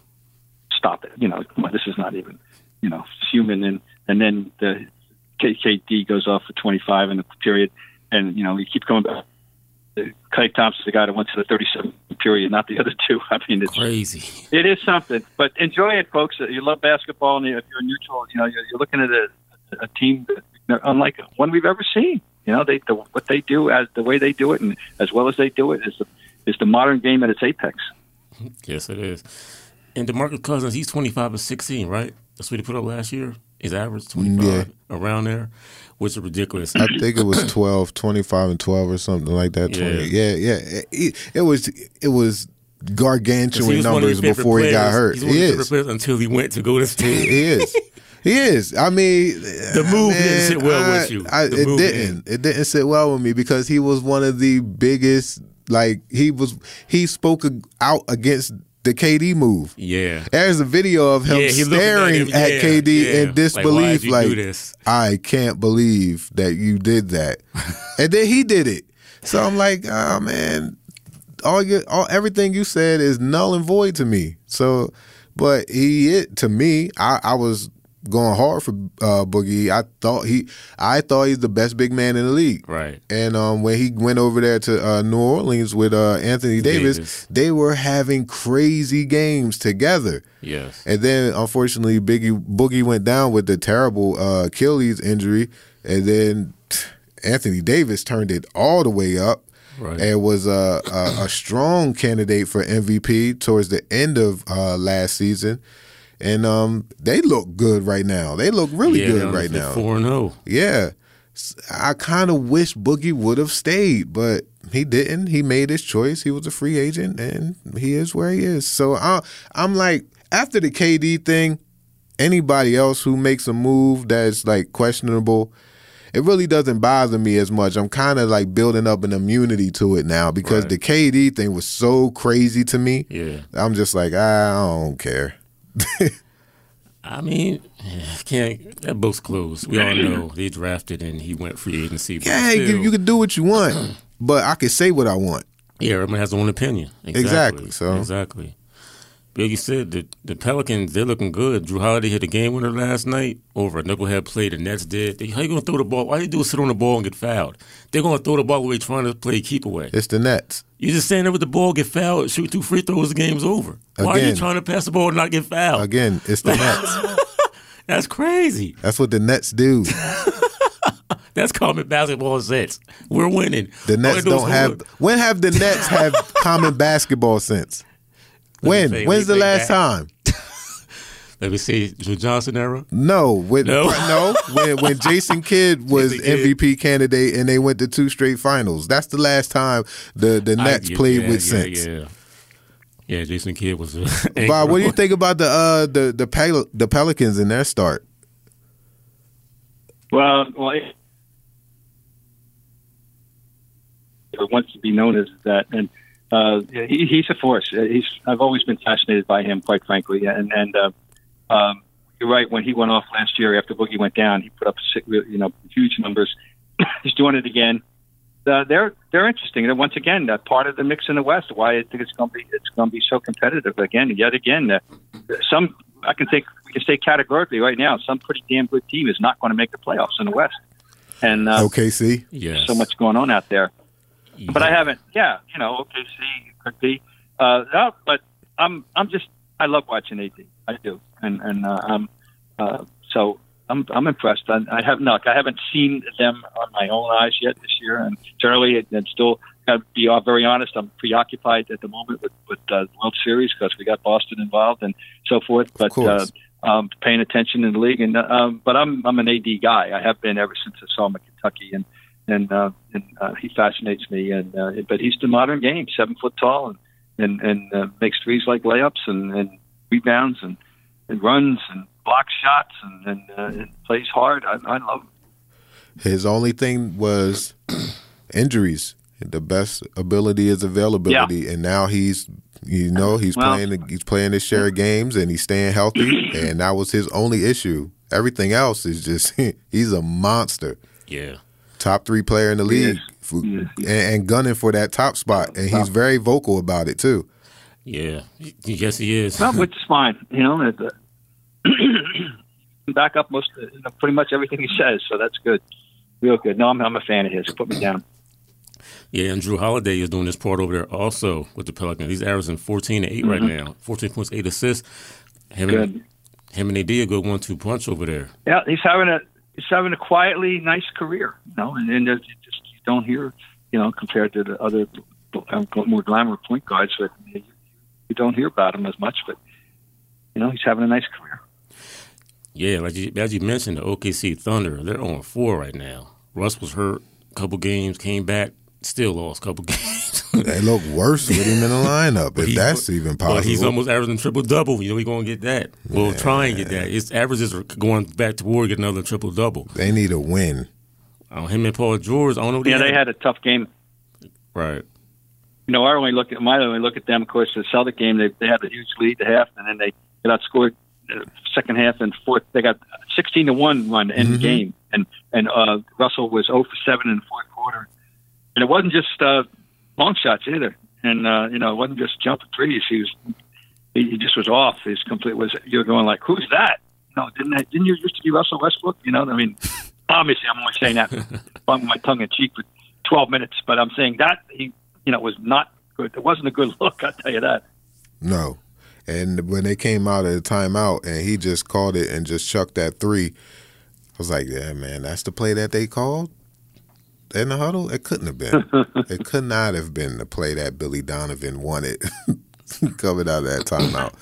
stop it. You know, come on, this is not even, you know, human. And and then the K K D goes off for twenty-five in the period, and you know we keep going back. Clay Thompson's the guy that went to the thirty-seven period, not the other two. I mean, it's crazy. It is something, but enjoy it, folks. You love basketball, and if you're neutral, you know you're, you're looking at a, a team that, unlike one we've ever seen. You know, they the, what they do, as the way they do it, and as well as they do it, is the is the modern game at its apex. Yes, it is. And DeMarcus Cousins, he's twenty-five and sixteen, right? That's what he put up last year. His average twenty-five, yeah. around there, which is ridiculous. I think it was twelve, twenty-five and twelve or something like that. twenty. Yeah, yeah. yeah. It, it was it was gargantuan numbers before he got hurt. He's one he of is. Until he went to go to state. He is. He is. I mean, the move man, didn't sit well I, with you. I, it didn't. didn't. It didn't sit well with me because he was one of the biggest. Like he was. He spoke out against the K D move. Yeah. There's a video of him yeah, staring at, him. at yeah, K D yeah. in disbelief. Like, like I can't believe that you did that. And then he did it. So I'm like, oh man, all your all everything you said is null and void to me. So but he it to me, I, I was going hard for uh, Boogie. I thought he, I thought he's the best big man in the league. Right. And um, when he went over there to uh, New Orleans with uh, Anthony Davis, Davis, they were having crazy games together. Yes. And then unfortunately, Biggie Boogie went down with the terrible uh, Achilles injury, and then Anthony Davis turned it all the way up. Right. And was a, a, a strong candidate for M V P towards the end of uh, last season. And um, they look good right now. They look really yeah, good right now. four and oh. Yeah. I kind of wish Boogie would have stayed, but he didn't. He made his choice. He was a free agent, and he is where he is. So I, I'm like, after the K D thing, anybody else who makes a move that's like questionable, it really doesn't bother me as much. I'm kind of like building up an immunity to it now because right. the K D thing was so crazy to me. Yeah. I'm just like, I don't care. I mean, can't that book's closed. We all know they drafted and he went free agency. But yeah, still, you, you can do what you want, but I can say what I want. Yeah, everyone has their own opinion. Exactly. Exactly. So exactly. Biggie said the the Pelicans, they're looking good. Drew Holiday hit a game winner last night over a knucklehead play. The Nets did. They, how you gonna throw the ball? Why you do sit on the ball and get fouled? They're gonna throw the ball away trying to play keep away. It's the Nets. You just stand there with the ball, get fouled, shoot two free throws, the game's over. Why Again. are you trying to pass the ball and not get fouled? Again, it's the Nets. That's crazy. That's what the Nets do. That's common basketball sense. We're winning. The Nets do don't have. good. When have the Nets have common basketball sense? When? Say, When's the last back. time? Let me see. Drew Johnson era? No, with, No? no. When when Jason Kidd was Jason Kidd. M V P candidate and they went to two straight finals. That's the last time the the Nets I, played yeah, with yeah, sense. Yeah, yeah. Jason Kidd was. Bob, what do you think about the uh, the the, Pel- the Pelicans in their start? Well, well, it wants to be known as that, and uh, he, he's a force. He's I've always been fascinated by him, quite frankly, and and uh, um, you're right. When he went off last year after Boogie went down, he put up you know huge numbers. He's doing it again. Uh, they're they're interesting. And once again, uh, part of the mix in the West. Why I think it's going to be it's going to be so competitive again, yet again. Uh, some I can think we can say categorically right now, some pretty damn good team is not going to make the playoffs in the West. And uh, O K C, yes. so much going on out there. Yeah. But I haven't. Yeah, you know, O K C could be. Uh, no, but I'm I'm just I love watching A D. I do, and and uh, um, uh, so. I'm I'm impressed. I, I have not. I haven't seen them on my own eyes yet this year, and certainly, and still, got to be very honest. I'm preoccupied at the moment with with uh, World Series because we got Boston involved and so forth. But uh, um, paying attention in the league, and um, but I'm I'm an A D guy. I have been ever since I saw him at Kentucky, and and uh, and uh, he fascinates me. And uh, but he's the modern game, seven foot tall, and and and uh, makes threes like layups and, and rebounds and, and runs and blocks shots and, and, uh, and plays hard. I, I love him. His only thing was injuries. The best ability is availability, Yeah. and now he's, you know, he's Well, playing. He's playing his share of games, and he's staying healthy. And that was his only issue. Everything else is just he's a monster. Yeah. Top three player in the league, for, Yes. and, and gunning for that top spot. And he's very vocal about it too. Yeah. Yes, he is. Well, which is fine. You know, it, uh, back up most, you know, pretty much everything he says. So that's good, real good. No, I'm, I'm a fan of his. Put me down. Yeah, and Drew Holiday is doing this part over there also with the Pelicans. He's averaging fourteen and eight Mm-hmm. right now. fourteen points, eight assists. Him Good. and, him and A D a good one two punch over there. Yeah, he's having a he's having a quietly nice career. You know, and, and you just you don't hear, you know, compared to the other um, more glamour point guards, but you, you don't hear about him as much. But you know, he's having a nice career. Yeah, like you, as you mentioned, the O K C Thunder, they're on four right now. Russ was hurt a couple games, came back, still lost a couple games. They look worse with him in the lineup, But if he- that's even possible. But he's almost averaging triple double. You know, he's going to get that. Well, try and get that. His averages are going back toward get another triple double. They need a win. Uh, him and Paul George, I don't know. What Yeah, they had a tough game. right. You know, I only look at my only look at them. Of course, the Celtic game, they they had a huge lead at half, and then they got outscored uh, second half and fourth. They got sixteen to one run to end Mm-hmm. the game, and and uh, Russell was zero for seven in the fourth quarter, and it wasn't just uh, long shots either, and uh, you know, it wasn't just jumping threes. He was he, he just was off. His complete was you're going like, who's that? No, didn't that, didn't you used to be Russell Westbrook? You know, I mean, obviously, I'm only saying that on my tongue in cheek for twelve minutes, but I'm saying that he. You know, it was not good. It wasn't a good look, I'll tell you that. No. And when they came out of the timeout and he just called it and just chucked that three, I was like, yeah, man, that's the play that they called in the huddle? It couldn't have been. It could not have been the play that Billy Donovan wanted coming out of that timeout.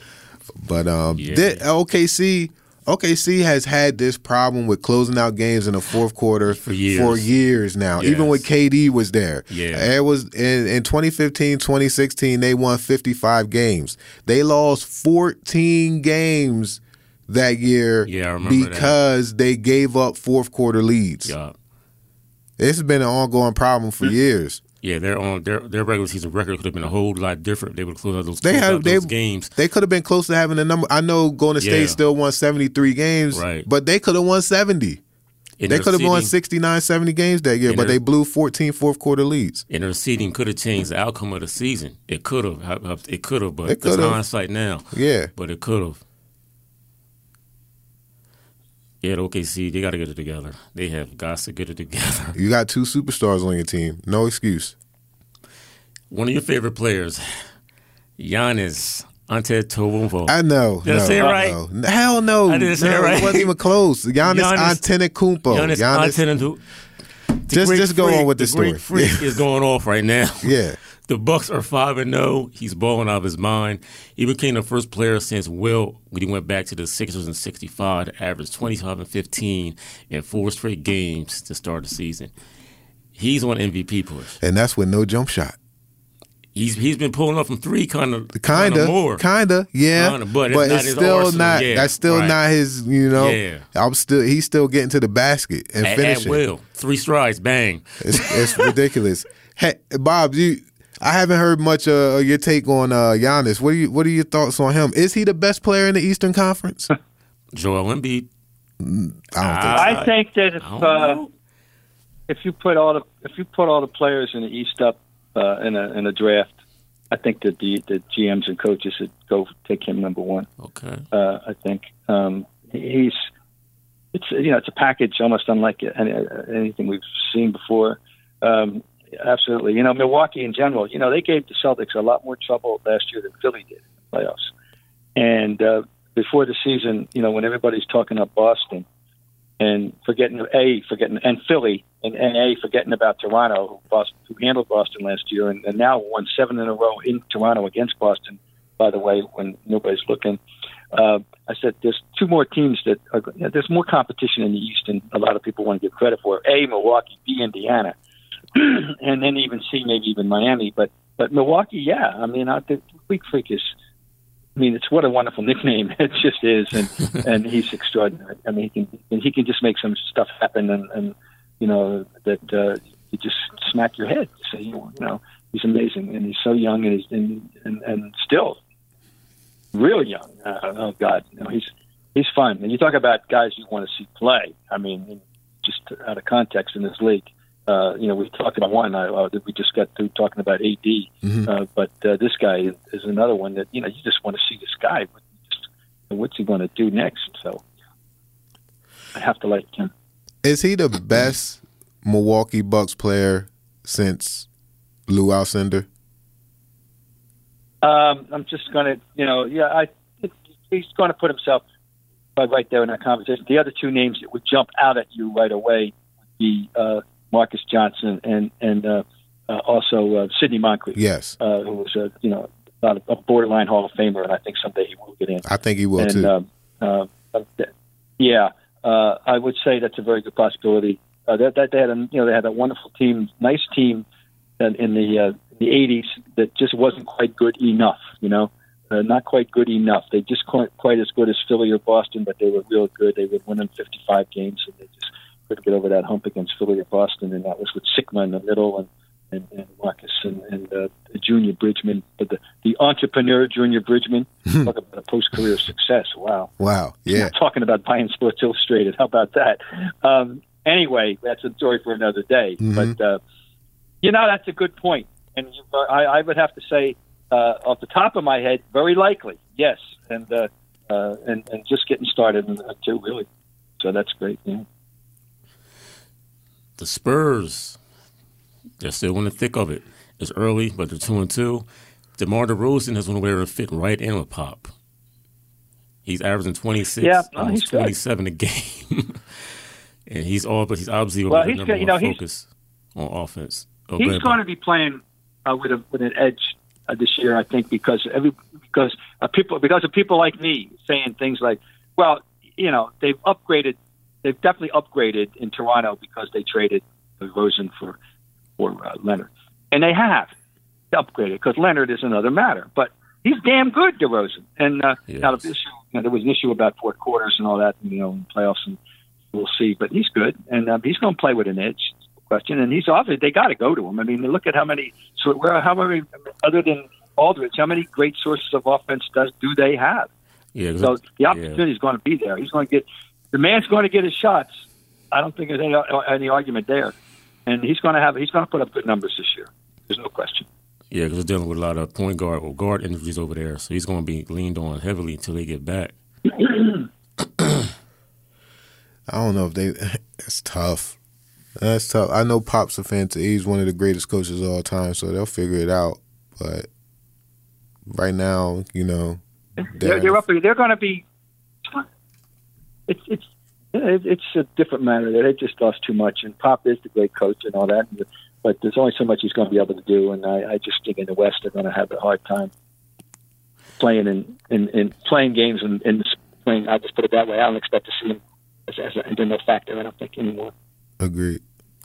But um, Yeah. did, O K C O K C has had this problem with closing out games in the fourth quarter For years. for years now. Yes. Even when K D was there. Yeah. It was in, in twenty fifteen, twenty sixteen, they won fifty-five games. They lost fourteen games that year Yeah, I remember that. because they gave up fourth quarter leads. Yeah. This has been an ongoing problem for years. Yeah, their on their their regular season record could have been a whole lot different. They would have closed out those, They closed have out they, those games. They could have been close to having a number. I know Golden State Yeah. still won seventy-three games, Right. but they could have won seventy. And they could have won seeding- sixty-nine, seventy games that year, and but their- they blew fourteen fourth quarter leads. And their seeding could have changed the outcome of the season. It could have. It could have, but It it's could've. hindsight now. Yeah. But it could have. Yeah, the O K C, they got to get it together. They have got to get it together. You got two superstars on your team. No excuse. One of your favorite players, Giannis Antetokounmpo. I know. Did I no, say it right? no. Hell no. I didn't say no, it right. It wasn't even close. Giannis, Giannis- Antetokounmpo. Giannis Giannis Antetokounmpo. Just- just go on with the story. Greek freak is going off right now. Yeah. The Bucks are five and zero. He's balling out of his mind. He became the first player since Will when he went back to the Sixers in sixty-five to average twenty-five and fifteen in four straight games to start the season. He's on M V P push. And that's with no jump shot. He's he's been pulling up from three kind of Kinda, more. kinda, yeah. Kinda, but it's not it's his still arsenal, not. yeah, that's still right. not his. You know, Yeah. I'm still. He's still getting to the basket and At, finishing. at will. Three strides, bang. It's, it's ridiculous. Hey, Bob, you. I haven't heard much uh, of your take on uh, Giannis. What are you? What are your thoughts on him? Is he the best player in the Eastern Conference? Joel Embiid. I don't think. So. I think that if I don't uh, know. if you put all the if you put all the players in the East up uh, in a in a draft, I think that the the G Ms and coaches would go take him number one. Okay. Uh, I think um, he's it's you know it's a package almost unlike any, anything we've seen before. Um, absolutely, you know Milwaukee in general. You know they gave the Celtics a lot more trouble last year than Philly did in the playoffs. And uh, before the season, you know when everybody's talking up Boston and forgetting a forgetting and Philly and, and a forgetting about Toronto, who, Boston, who handled Boston last year and, and now won seven in a row in Toronto against Boston. By the way, when nobody's looking. Uh, I said there's two more teams that are, you know, there's more competition in the East than a lot of people want to give credit for. A, Milwaukee, B, Indiana, and then even C, maybe even Miami. But but Milwaukee, yeah, I mean, I, the Greek Freak is, I mean, it's what a wonderful nickname it just is, and and he's extraordinary. I mean, he can and he can just make some stuff happen, and, and you know that uh, you just smack your head. So you know, he's amazing, and he's so young, and he's and and, and still. Real young. Uh, oh God, you know, he's he's fun. And you talk about guys you want to see play. I mean, just out of context in this league. Uh, you know, we talked about one. Uh, we just got through talking about A D, Mm-hmm. uh, but uh, this guy is another one that you know you just want to see this guy. But just, what's he going to do next? So I have to like him. Is he the best Milwaukee Bucks player since Lou Alcindor? Um, I'm just going to, you know, yeah, I he's going to put himself right, right there in that conversation. The other two names that would jump out at you right away would be uh, Marcus Johnson and and uh, uh, also uh, Sidney Moncrief. Yes, uh, who was a you know a, a borderline Hall of Famer, and I think someday he will get in. I think he will and, too. Um, uh, yeah, uh, I would say that's a very good possibility. Uh, that, that they had a you know they had a wonderful team, nice team in, in the uh, the eighties that just wasn't quite good enough. You know, uh, not quite good enough. They just quite quite as good as Philly or Boston, but they were real good. They would win in fifty-five games, and they just couldn't get over that hump against Philly or Boston. And that was with Sigma in the middle and and, and Marcus and, and uh, Junior Bridgman, but the the entrepreneur Junior Bridgman. Talk about a post-career success. Wow. Wow. Yeah. Not talking about buying Sports Illustrated. How about that? Um, anyway, that's a story for another day. Mm-hmm. But, uh, you know, that's a good point. And you, I, I would have to say, uh, off the top of my head, very likely, yes. And uh, uh, and, and just getting started, too, really. So that's great. Yeah. The Spurs, they're still in the thick of it. It's early, but they're two and two. DeMar DeRozan has one way to fit right in with Pop. He's averaging twenty-six, yeah, no, almost he's twenty-seven a game, and he's all. But he's obviously well, the he's number you one know, focus on offense. Oh, he's go going to be playing uh, with a with an edge uh, this year, I think, because every because uh, people because of people like me saying things like, "Well, you know, they've upgraded, they've definitely upgraded in Toronto because they traded DeRozan for for uh, Leonard, and they have upgraded because Leonard is another matter, but he's damn good, DeRozan. And uh, Yes. now the issue, you know, there was an issue about fourth quarters and all that, you know, in playoffs, and we'll see. But he's good, and uh, he's going to play with an edge. Question, and he's obviously they got to go to him. I mean, look at how many, so where, how many other than Aldridge, how many great sources of offense does do they have? Yeah, So the opportunity yeah. is going to be there. He's going to get the man's going to get his shots, I don't think there's any, any argument there. And he's going to have he's going to put up good numbers this year. There's no question. Yeah, because they're dealing with a lot of point guard or guard injuries over there, so he's going to be leaned on heavily until they get back. I don't know if they. It's tough. That's tough. I know Pop's a fan. Too. He's one of the greatest coaches of all time, so they'll figure it out. But right now, you know, they're, they're up. They're going to be. It's it's it's a different matter. They just lost too much, and Pop is the great coach and all that. But there's only so much he's going to be able to do, and I, I just think in the West they're going to have a hard time playing in, in, in playing games and in, in playing. I'll just put it that way. I don't expect to see him as, as a, as a factor. I don't think anymore. Agreed.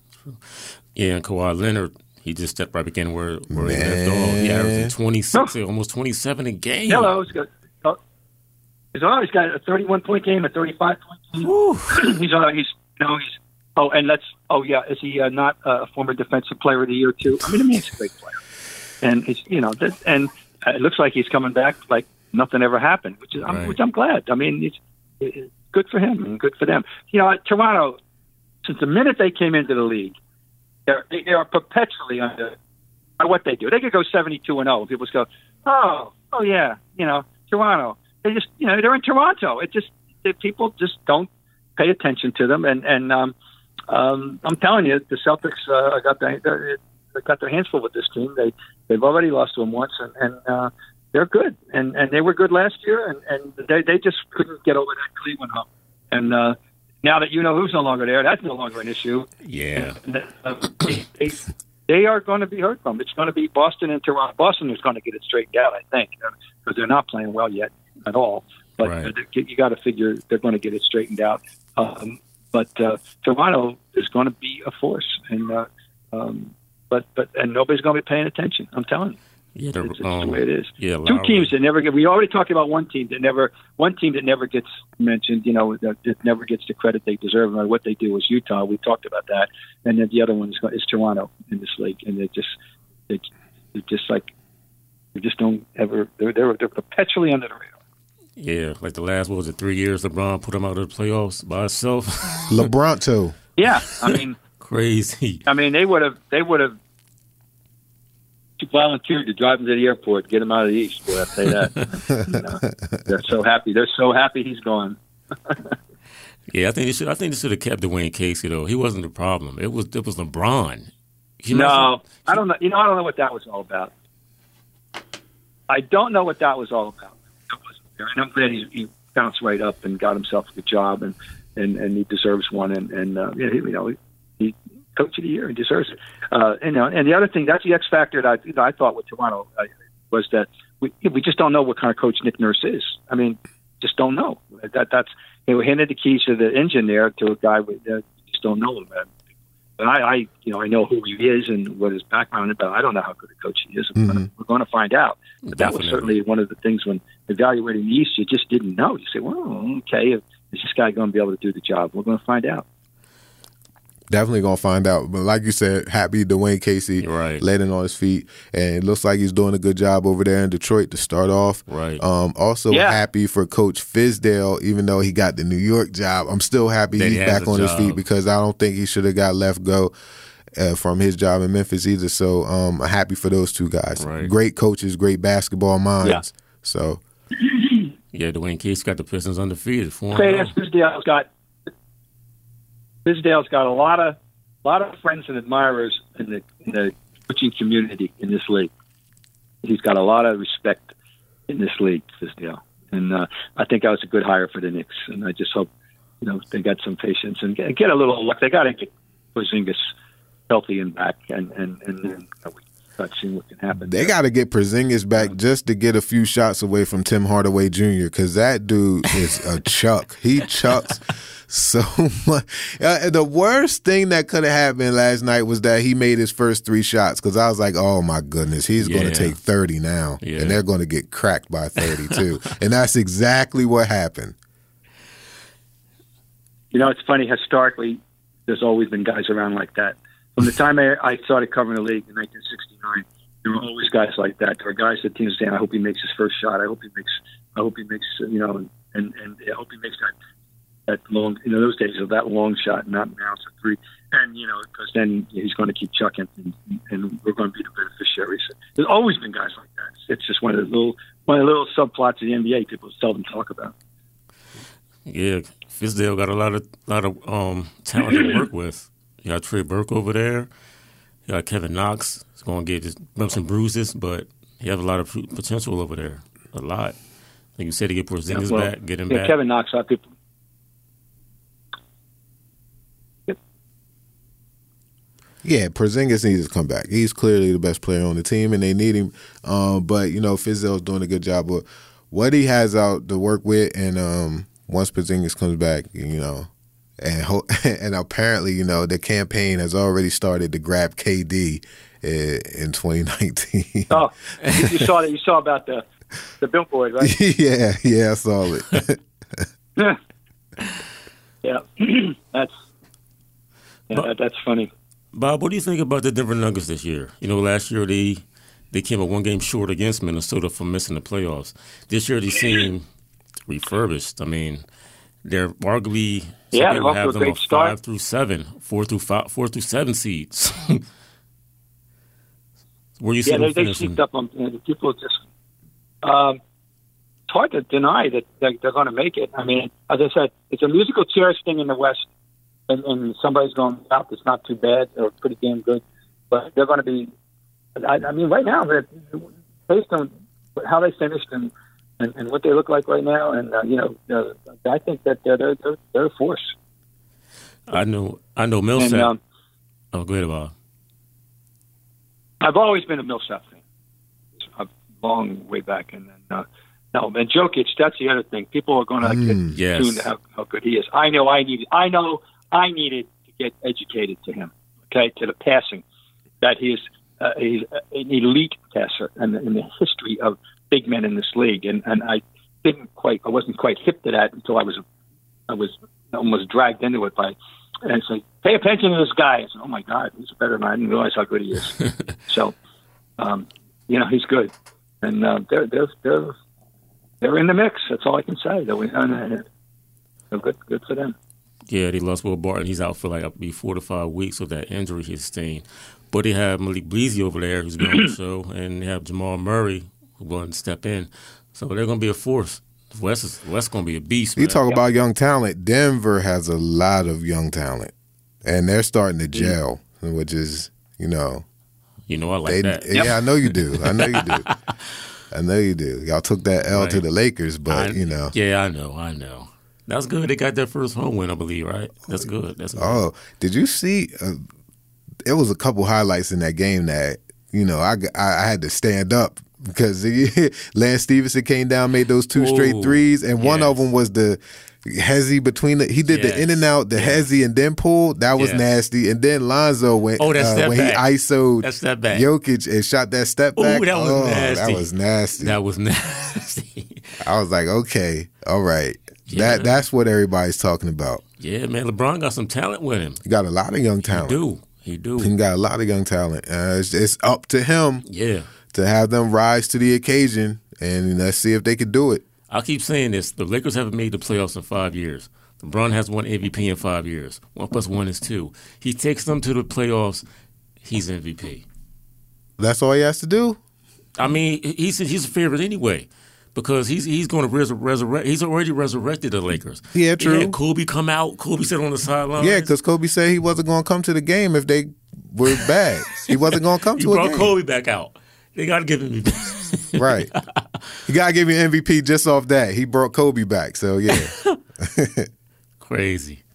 Yeah, and Kawhi Leonard, he just stepped right back in where, where he left off. He averaged twenty-six, oh. almost twenty-seven a game. Hello, he's got, oh, he's, oh, he's got a thirty-one point game, a thirty-five point game. he's, uh, he's, you know, he's. Oh, and let's. Oh, yeah. Is he uh, not a former defensive player of the year too? I mean, I mean, he's a great player, and it's you know, that, and it looks like he's coming back like nothing ever happened, which is right. I'm, which I'm glad. I mean, it's, it's good for him and good for them. You know, Toronto, since the minute they came into the league, they're they are perpetually under what they do. They could go seventy-two and zero. People just go, oh, oh yeah, you know, Toronto. They just, you know, they're in Toronto. It just they, people just don't pay attention to them, and and. um Um, I'm telling you, the Celtics uh, got their they got their hands full with this team. They they've already lost to them once, and, and uh, they're good, and and they were good last year, and, and they they just couldn't get over that Cleveland hump. And uh, now that you know who's no longer there, that's no longer an issue. Yeah, and, uh, they, they, they are going to be hurt from. It's going to be Boston and Toronto. Boston is going to get it straightened out, I think, because they're not playing well yet at all. But right. uh, you got to figure they're going to get it straightened out. Um, But uh, Toronto is going to be a force, and uh, um, but but and nobody's going to be paying attention. I'm telling you, yeah, it's, it's um, the way it is. Yeah, two teams that never get. We already talked about one team that never, one team that never gets mentioned. You know, that, that never gets the credit they deserve. And what they do is Utah. We talked about that, and then the other one is, is Toronto in this league, and they just they they're just like they just don't ever. They're they're, they're perpetually under the radar. Yeah, like the last, what was it, three years LeBron put him out of the playoffs by himself. LeBronto. Yeah, I mean, crazy. I mean, they would have, they would have volunteered to drive him to the airport, get him out of the East. Boy, I say that. You know, they're so happy. They're so happy he's gone. Yeah, I think they should. I think they should have kept Dwayne Casey though. He wasn't the problem. It was it was LeBron. He no, I don't know. You know, I don't know what that was all about. I don't know what that was all about. And I'm glad he, he bounced right up and got himself a good job, and, and, and he deserves one. And, and uh, you know, he, he coach of the year, he deserves it. Uh, and, you know, and the other thing, that's the X factor that I, you know, I thought with Toronto uh, was that we we just don't know what kind of coach Nick Nurse is. I mean, just don't know. That that's they were handed the keys to the engine there to a guy with uh, just don't know him. But I, I, you know, I know who he is and what his background is, but I don't know how good a coach he is. Mm-hmm. We're going to find out. But that was certainly one of the things when evaluating the East, you just didn't know. You say, well, okay, is this guy going to be able to do the job? We're going to find out. Definitely going to find out. But like you said, happy Dwayne Casey right. landing on his feet. And it looks like he's doing a good job over there in Detroit to start off. Right. Um, also yeah. happy for Coach Fizdale, even though he got the New York job. I'm still happy that he's he back on job. his feet because I don't think he should have got left go uh, from his job in Memphis either. So um, I'm happy for those two guys. Right. Great coaches, great basketball minds. Yeah. So yeah, Dwayne Casey got the Pistons undefeated. Four okay, Fizdale's got Fizdale's got a lot of a lot of friends and admirers in the, in the coaching community in this league. He's got a lot of respect in this league, Fizdale, and uh, I think that was a good hire for the Knicks. And I just hope you know they got some patience and get, get a little luck. They got to get Porzingis healthy and back, and and and then you know, we start seeing what can happen. They got to get Porzingis back just to get a few shots away from Tim Hardaway Junior because that dude is a chuck. He chucks so much. Uh, the worst thing that could have happened last night was that he made his first three shots because I was like, oh, my goodness, he's yeah. going to take thirty now, yeah. and they're going to get cracked by thirty too. And that's exactly what happened. You know, it's funny. Historically, there's always been guys around like that. From the time I, I started covering the league in nineteen sixty-nine, there were always guys like that. There were guys that teams saying, "I hope he makes his first shot. I hope he makes. I hope he makes. You know, and and I hope he makes that that long, you know, those days of that long shot, not now it's a three. And, you know, because then he's going to keep chucking, and, and we're going to be the beneficiaries. There's always been guys like that. It's just one of the little, one of the little subplots of the N B A people seldom talk about. Yeah, Fizdale got a lot of lot of um, talent to work with. You got Trey Burke over there. You got Kevin Knox. He's going to get his bumps and bruises, but he has a lot of potential over there. A lot. Like you said, to get Porzingis yeah, well, back, get him yeah, back. Kevin Knox, a lot of people. Yep. Yeah, Porzingis needs to come back. He's clearly the best player on the team, and they need him. Um, but, you know, Fizdale's doing a good job with what he has out to work with, and um, once Porzingis comes back, you know, and ho- and apparently, you know, the campaign has already started to grab K D in, in twenty nineteen. Oh, you saw that? You saw about the the billboard, right? yeah, yeah, I saw it. yeah, that's yeah, Bob, that, that's funny. Bob, what do you think about the Denver Nuggets this year? You know, last year they they came a one game short against Minnesota for missing the playoffs. This year they seem refurbished. I mean, they're arguably yeah, people they're have off to a them great a start. five through seven, four through five, four through seven seeds. Where you see yeah, them they, they finishing? sneaked up on you know, people. Just um, it's hard to deny that they're, they're going to make it. I mean, as I said, it's a musical chairs thing in the West, and, and somebody's going south. It's not too bad or pretty damn good, but they're going to be. I, I mean, right now, they're, based on how they finished and. And, and what they look like right now, and uh, you know, uh, I think that they're they're, they're, they're a force. I know, I know Millsap. Um, oh, go ahead, Bob. I've always been a Millsap fan, a long way back, and then uh, no, and Jokic. That's the other thing. People are going to mm, get yes. tuned to how, how good he is. I know. I needed. I know. I needed to get educated to him. Okay, to the passing, that he is uh, he's an elite passer, and in the history of big men in this league, and, and I didn't quite, I wasn't quite hip to that until I was, I was almost dragged into it by, and it's like, pay attention to this guy. I said, oh my God, he's better than I didn't realize how good he is. so, um, you know, he's good, and uh, they're they're they're they're in the mix. That's all I can say. They're, they're good, good for them. Yeah, they lost Will Barton. He's out for like up to four to five weeks with that injury he sustained. But they have Malik Beasley over there who's been on the show, and they have Jamal Murray who going to step in. So they're going to be a force. West is West going to be a beast. You man. talk about young talent. Denver has a lot of young talent, and they're starting to gel, mm. which is, you know. You know I like they, that. Yeah, yep. I know you do. I know you do. I know you do. Y'all took that L right. to the Lakers, but, I, you know. Yeah, I know. I know. That's good. They got their first home win, I believe, right? That's good. That's good. Oh, did you see? Uh, it was a couple highlights in that game that, you know, I, I, I had to stand up. Because Lance Stevenson came down, made those two Ooh, straight threes, and yes. one of them was the hezzy between the. He did yes. the in and out, the yes. hezzy, and then pulled. That was yes. nasty. And then Lonzo went. Oh, that's uh, when back. he I S O'd that's that back. Jokic and shot that step back. Ooh, that was oh, nasty. That was nasty. That was nasty. I was like, okay, all right. Yeah. That that's what everybody's talking about. Yeah, man. LeBron got some talent with him. He got a lot of young talent. He do. He do. He got a lot of young talent. Uh, it's, it's up to him. Yeah. To have them rise to the occasion, and let's see if they can do it. I keep saying this. The Lakers haven't made the playoffs in five years. LeBron has won M V P in five years. One plus one is two. He takes them to the playoffs, he's M V P. That's all he has to do? I mean, he's he's a favorite anyway because he's he's going to resur- resurrect. He's already resurrected the Lakers. Yeah, true. Yeah, Kobe come out. Kobe sat on the sideline. Yeah, because Kobe said he wasn't going to come to the game if they were bad. He wasn't going to come to a game. He brought Kobe back out. They got to give him M V P. Right. You got to give him M V P just off that. He brought Kobe back, so yeah. Crazy.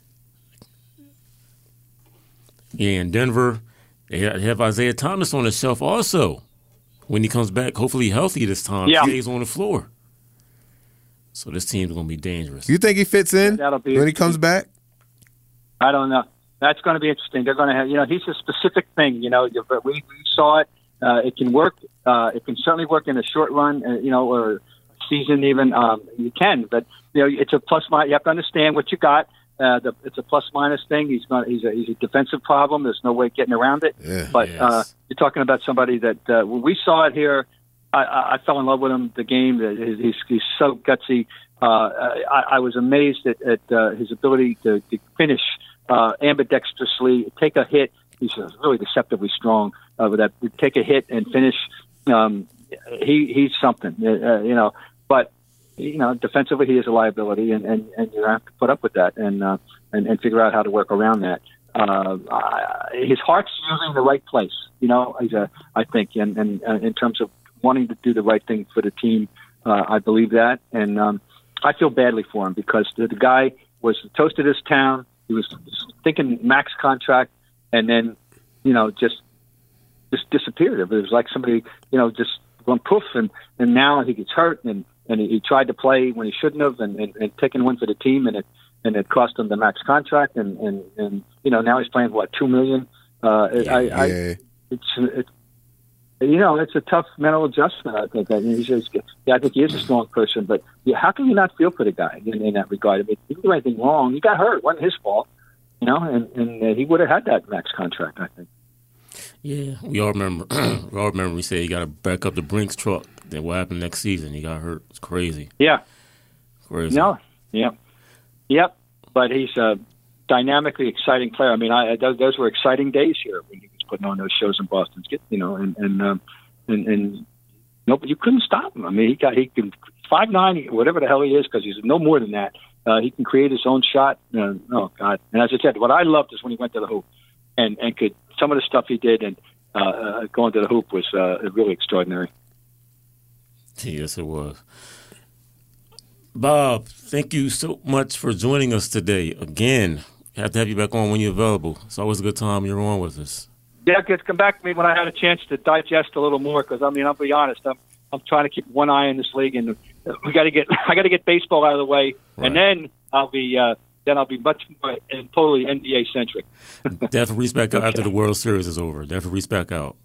Yeah, in Denver, they have Isaiah Thomas on the shelf also. When he comes back, hopefully healthy this time, yeah. he stays on the floor. So this team's going to be dangerous. You think he fits in That'll be when he comes back? I don't know. That's going to be interesting. They're going to have, you know, he's a specific thing. You know, we, we saw it. Uh, it can work. Uh, it can certainly work in a short run, uh, you know, or season even. Um, you can, but you know, it's a plus minus. You have to understand what you got. Uh, the, it's a plus minus thing. He's not. He's a he's a defensive problem. There's no way of getting around it. Yeah, but yes. uh, you're talking about somebody that uh, we saw it here I, I fell in love with him. The game, he's, he's so gutsy. Uh, I, I was amazed at, at uh, his ability to, to finish uh, ambidextrously, take a hit. He's really deceptively strong uh, with that. Take a hit and finish. Um, he he's something, uh, you know. But you know, defensively, he is a liability, and, and, and you have to put up with that and uh, and, and figure out how to work around that. Uh, uh, his heart's usually in the right place, you know. He's a, I think, and, and uh, in terms of wanting to do the right thing for the team, uh, I believe that, and um, I feel badly for him because the, the guy was the toast of this town. He was thinking max contract, and then, you know, just just disappeared. It was like somebody, you know, just went poof, and, and now he gets hurt, and, and he, he tried to play when he shouldn't have, and, and, and taking one for the team, and it and it cost him the max contract, and, and, and you know, now he's playing what, two million. Uh, yeah, I, I, yeah. It's it's you know, it's a tough mental adjustment. I think. I mean, he's just, yeah, I think he is a strong person, but yeah, how can you not feel for the guy in, in that regard? I mean, he didn't do anything wrong. He got hurt. It wasn't his fault, you know, and, and uh, he would have had that max contract, I think. Yeah, we all remember. we all remember we said he got to back up the Brinks truck. Then what happened next season? He got hurt. It's crazy. Yeah. Crazy. No. Yeah. Yep. But he's a dynamically exciting player. I mean, I those, those were exciting days here when he was putting on those shows in Boston. You know, and and um, and, and no, but you couldn't stop him. I mean, he got he can five nine, whatever the hell he is, because he's no more than that. Uh, he can create his own shot. Uh, oh God! And as I said, what I loved is when he went to the hoop, and and could some of the stuff he did and uh, uh, going to the hoop was uh, really extraordinary. Yes, it was. Bob, thank you so much for joining us today. Again, have to have you back on when you're available. It's always a good time you're on with us. Yeah, good. Come back to me when I had a chance to digest a little more. Because I mean, I'll be honest, I'm I'm trying to keep one eye on this league, and we got to get I got to get baseball out of the way, right. and then I'll be uh, then I'll be much more and totally N B A centric. Definitely reach back out okay. after the World Series is over. Definitely reach back out.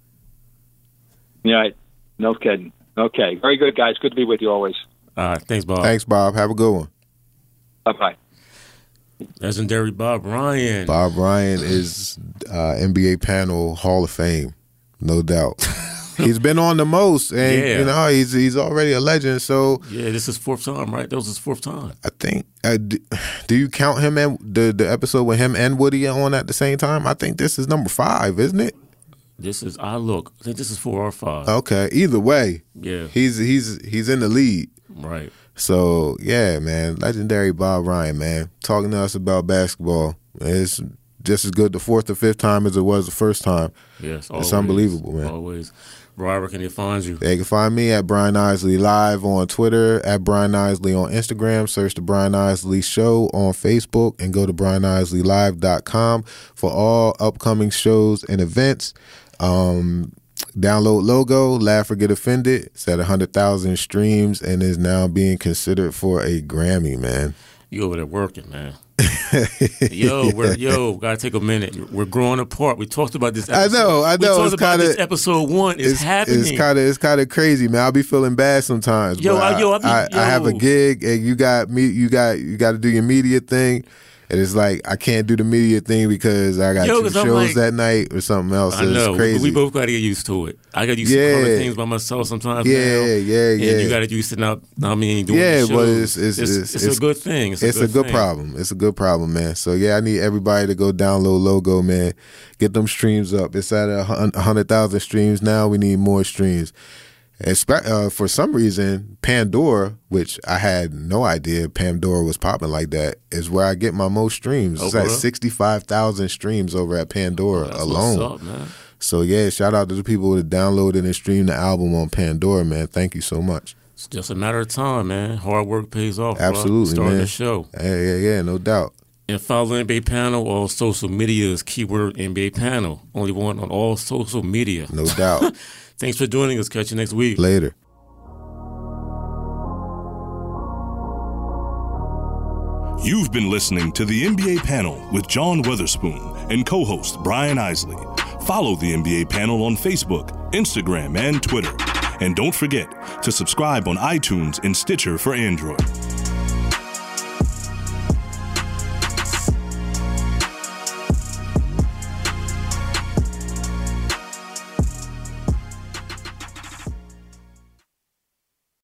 Yeah, no kidding. Okay, very good, guys. Good to be with you always. All right, thanks, Bob. Thanks, Bob. Have a good one. Bye-bye. Legendary Bob Ryan. Bob Ryan is uh, N B A panel Hall of Fame, no doubt. He's been on the most, and yeah. you know he's he's already a legend. So yeah, this is fourth time, right? That was his fourth time. I think. Uh, do, do you count him and the the episode with him and Woody on at the same time? I think this is number five, isn't it? This is I look. I think this is four or five. Okay, either way, yeah, he's he's he's in the lead. Right. So, yeah, man, legendary Bob Ryan, man, talking to us about basketball. It's just as good the fourth or fifth time as it was the first time. Yes, always. It's unbelievable, man. Always. Brian, where can they find you? They can find me at Brian Isley Live on Twitter, at Brian Isley on Instagram. Search the Brian Isley Show on Facebook, and go to brian isley live dot com for all upcoming shows and events. Um Download Logo, Laugh or Get Offended. It's at one hundred thousand streams and is now being considered for a Grammy, man. You over there working, man. yo, we're, yo, gotta take a minute. We're growing apart. We talked about this episode. I know, I know. We talked it's about kinda, this episode one. It's, it's happening. It's kind of it's kind of crazy, man. I'll be feeling bad sometimes. Yo, but I, yo, I, be, I, yo. I have a gig, and you got me. You got you got to do your media thing. And it's like I can't do the media thing because I got Yo, two shows like, that night or something else. I know. It's crazy. We both got to get used to it. I got used yeah. to calling things by myself sometimes. Yeah, now, yeah, yeah. And you got to used to not. I mean, doing yeah, the shows. but it's it's it's, it's, it's, it's a good thing. It's a it's good, a good thing. problem. It's a good problem, man. So yeah, I need everybody to go download Logo, man. Get them streams up. It's at a hundred thousand streams now. We need more streams. Uh, for some reason, Pandora, which I had no idea Pandora was popping like that, is where I get my most streams. It's oh, at sixty-five thousand streams over at Pandora oh, alone. What's up, man? So, yeah, shout out to the people that downloaded and streamed the album on Pandora, man. Thank you so much. It's just a matter of time, man. Hard work pays off. Absolutely, Starting man. the show. Yeah, yeah, yeah, no doubt. And follow N B A Panel on social media is keyword N B A Panel. Only one on all social media. No doubt. Thanks for joining us. Catch you next week. Later. You've been listening to the N B A Panel with John Weatherspoon and co-host Brian Isley. Follow the N B A Panel on Facebook, Instagram, and Twitter. And don't forget to subscribe on iTunes and Stitcher for Android.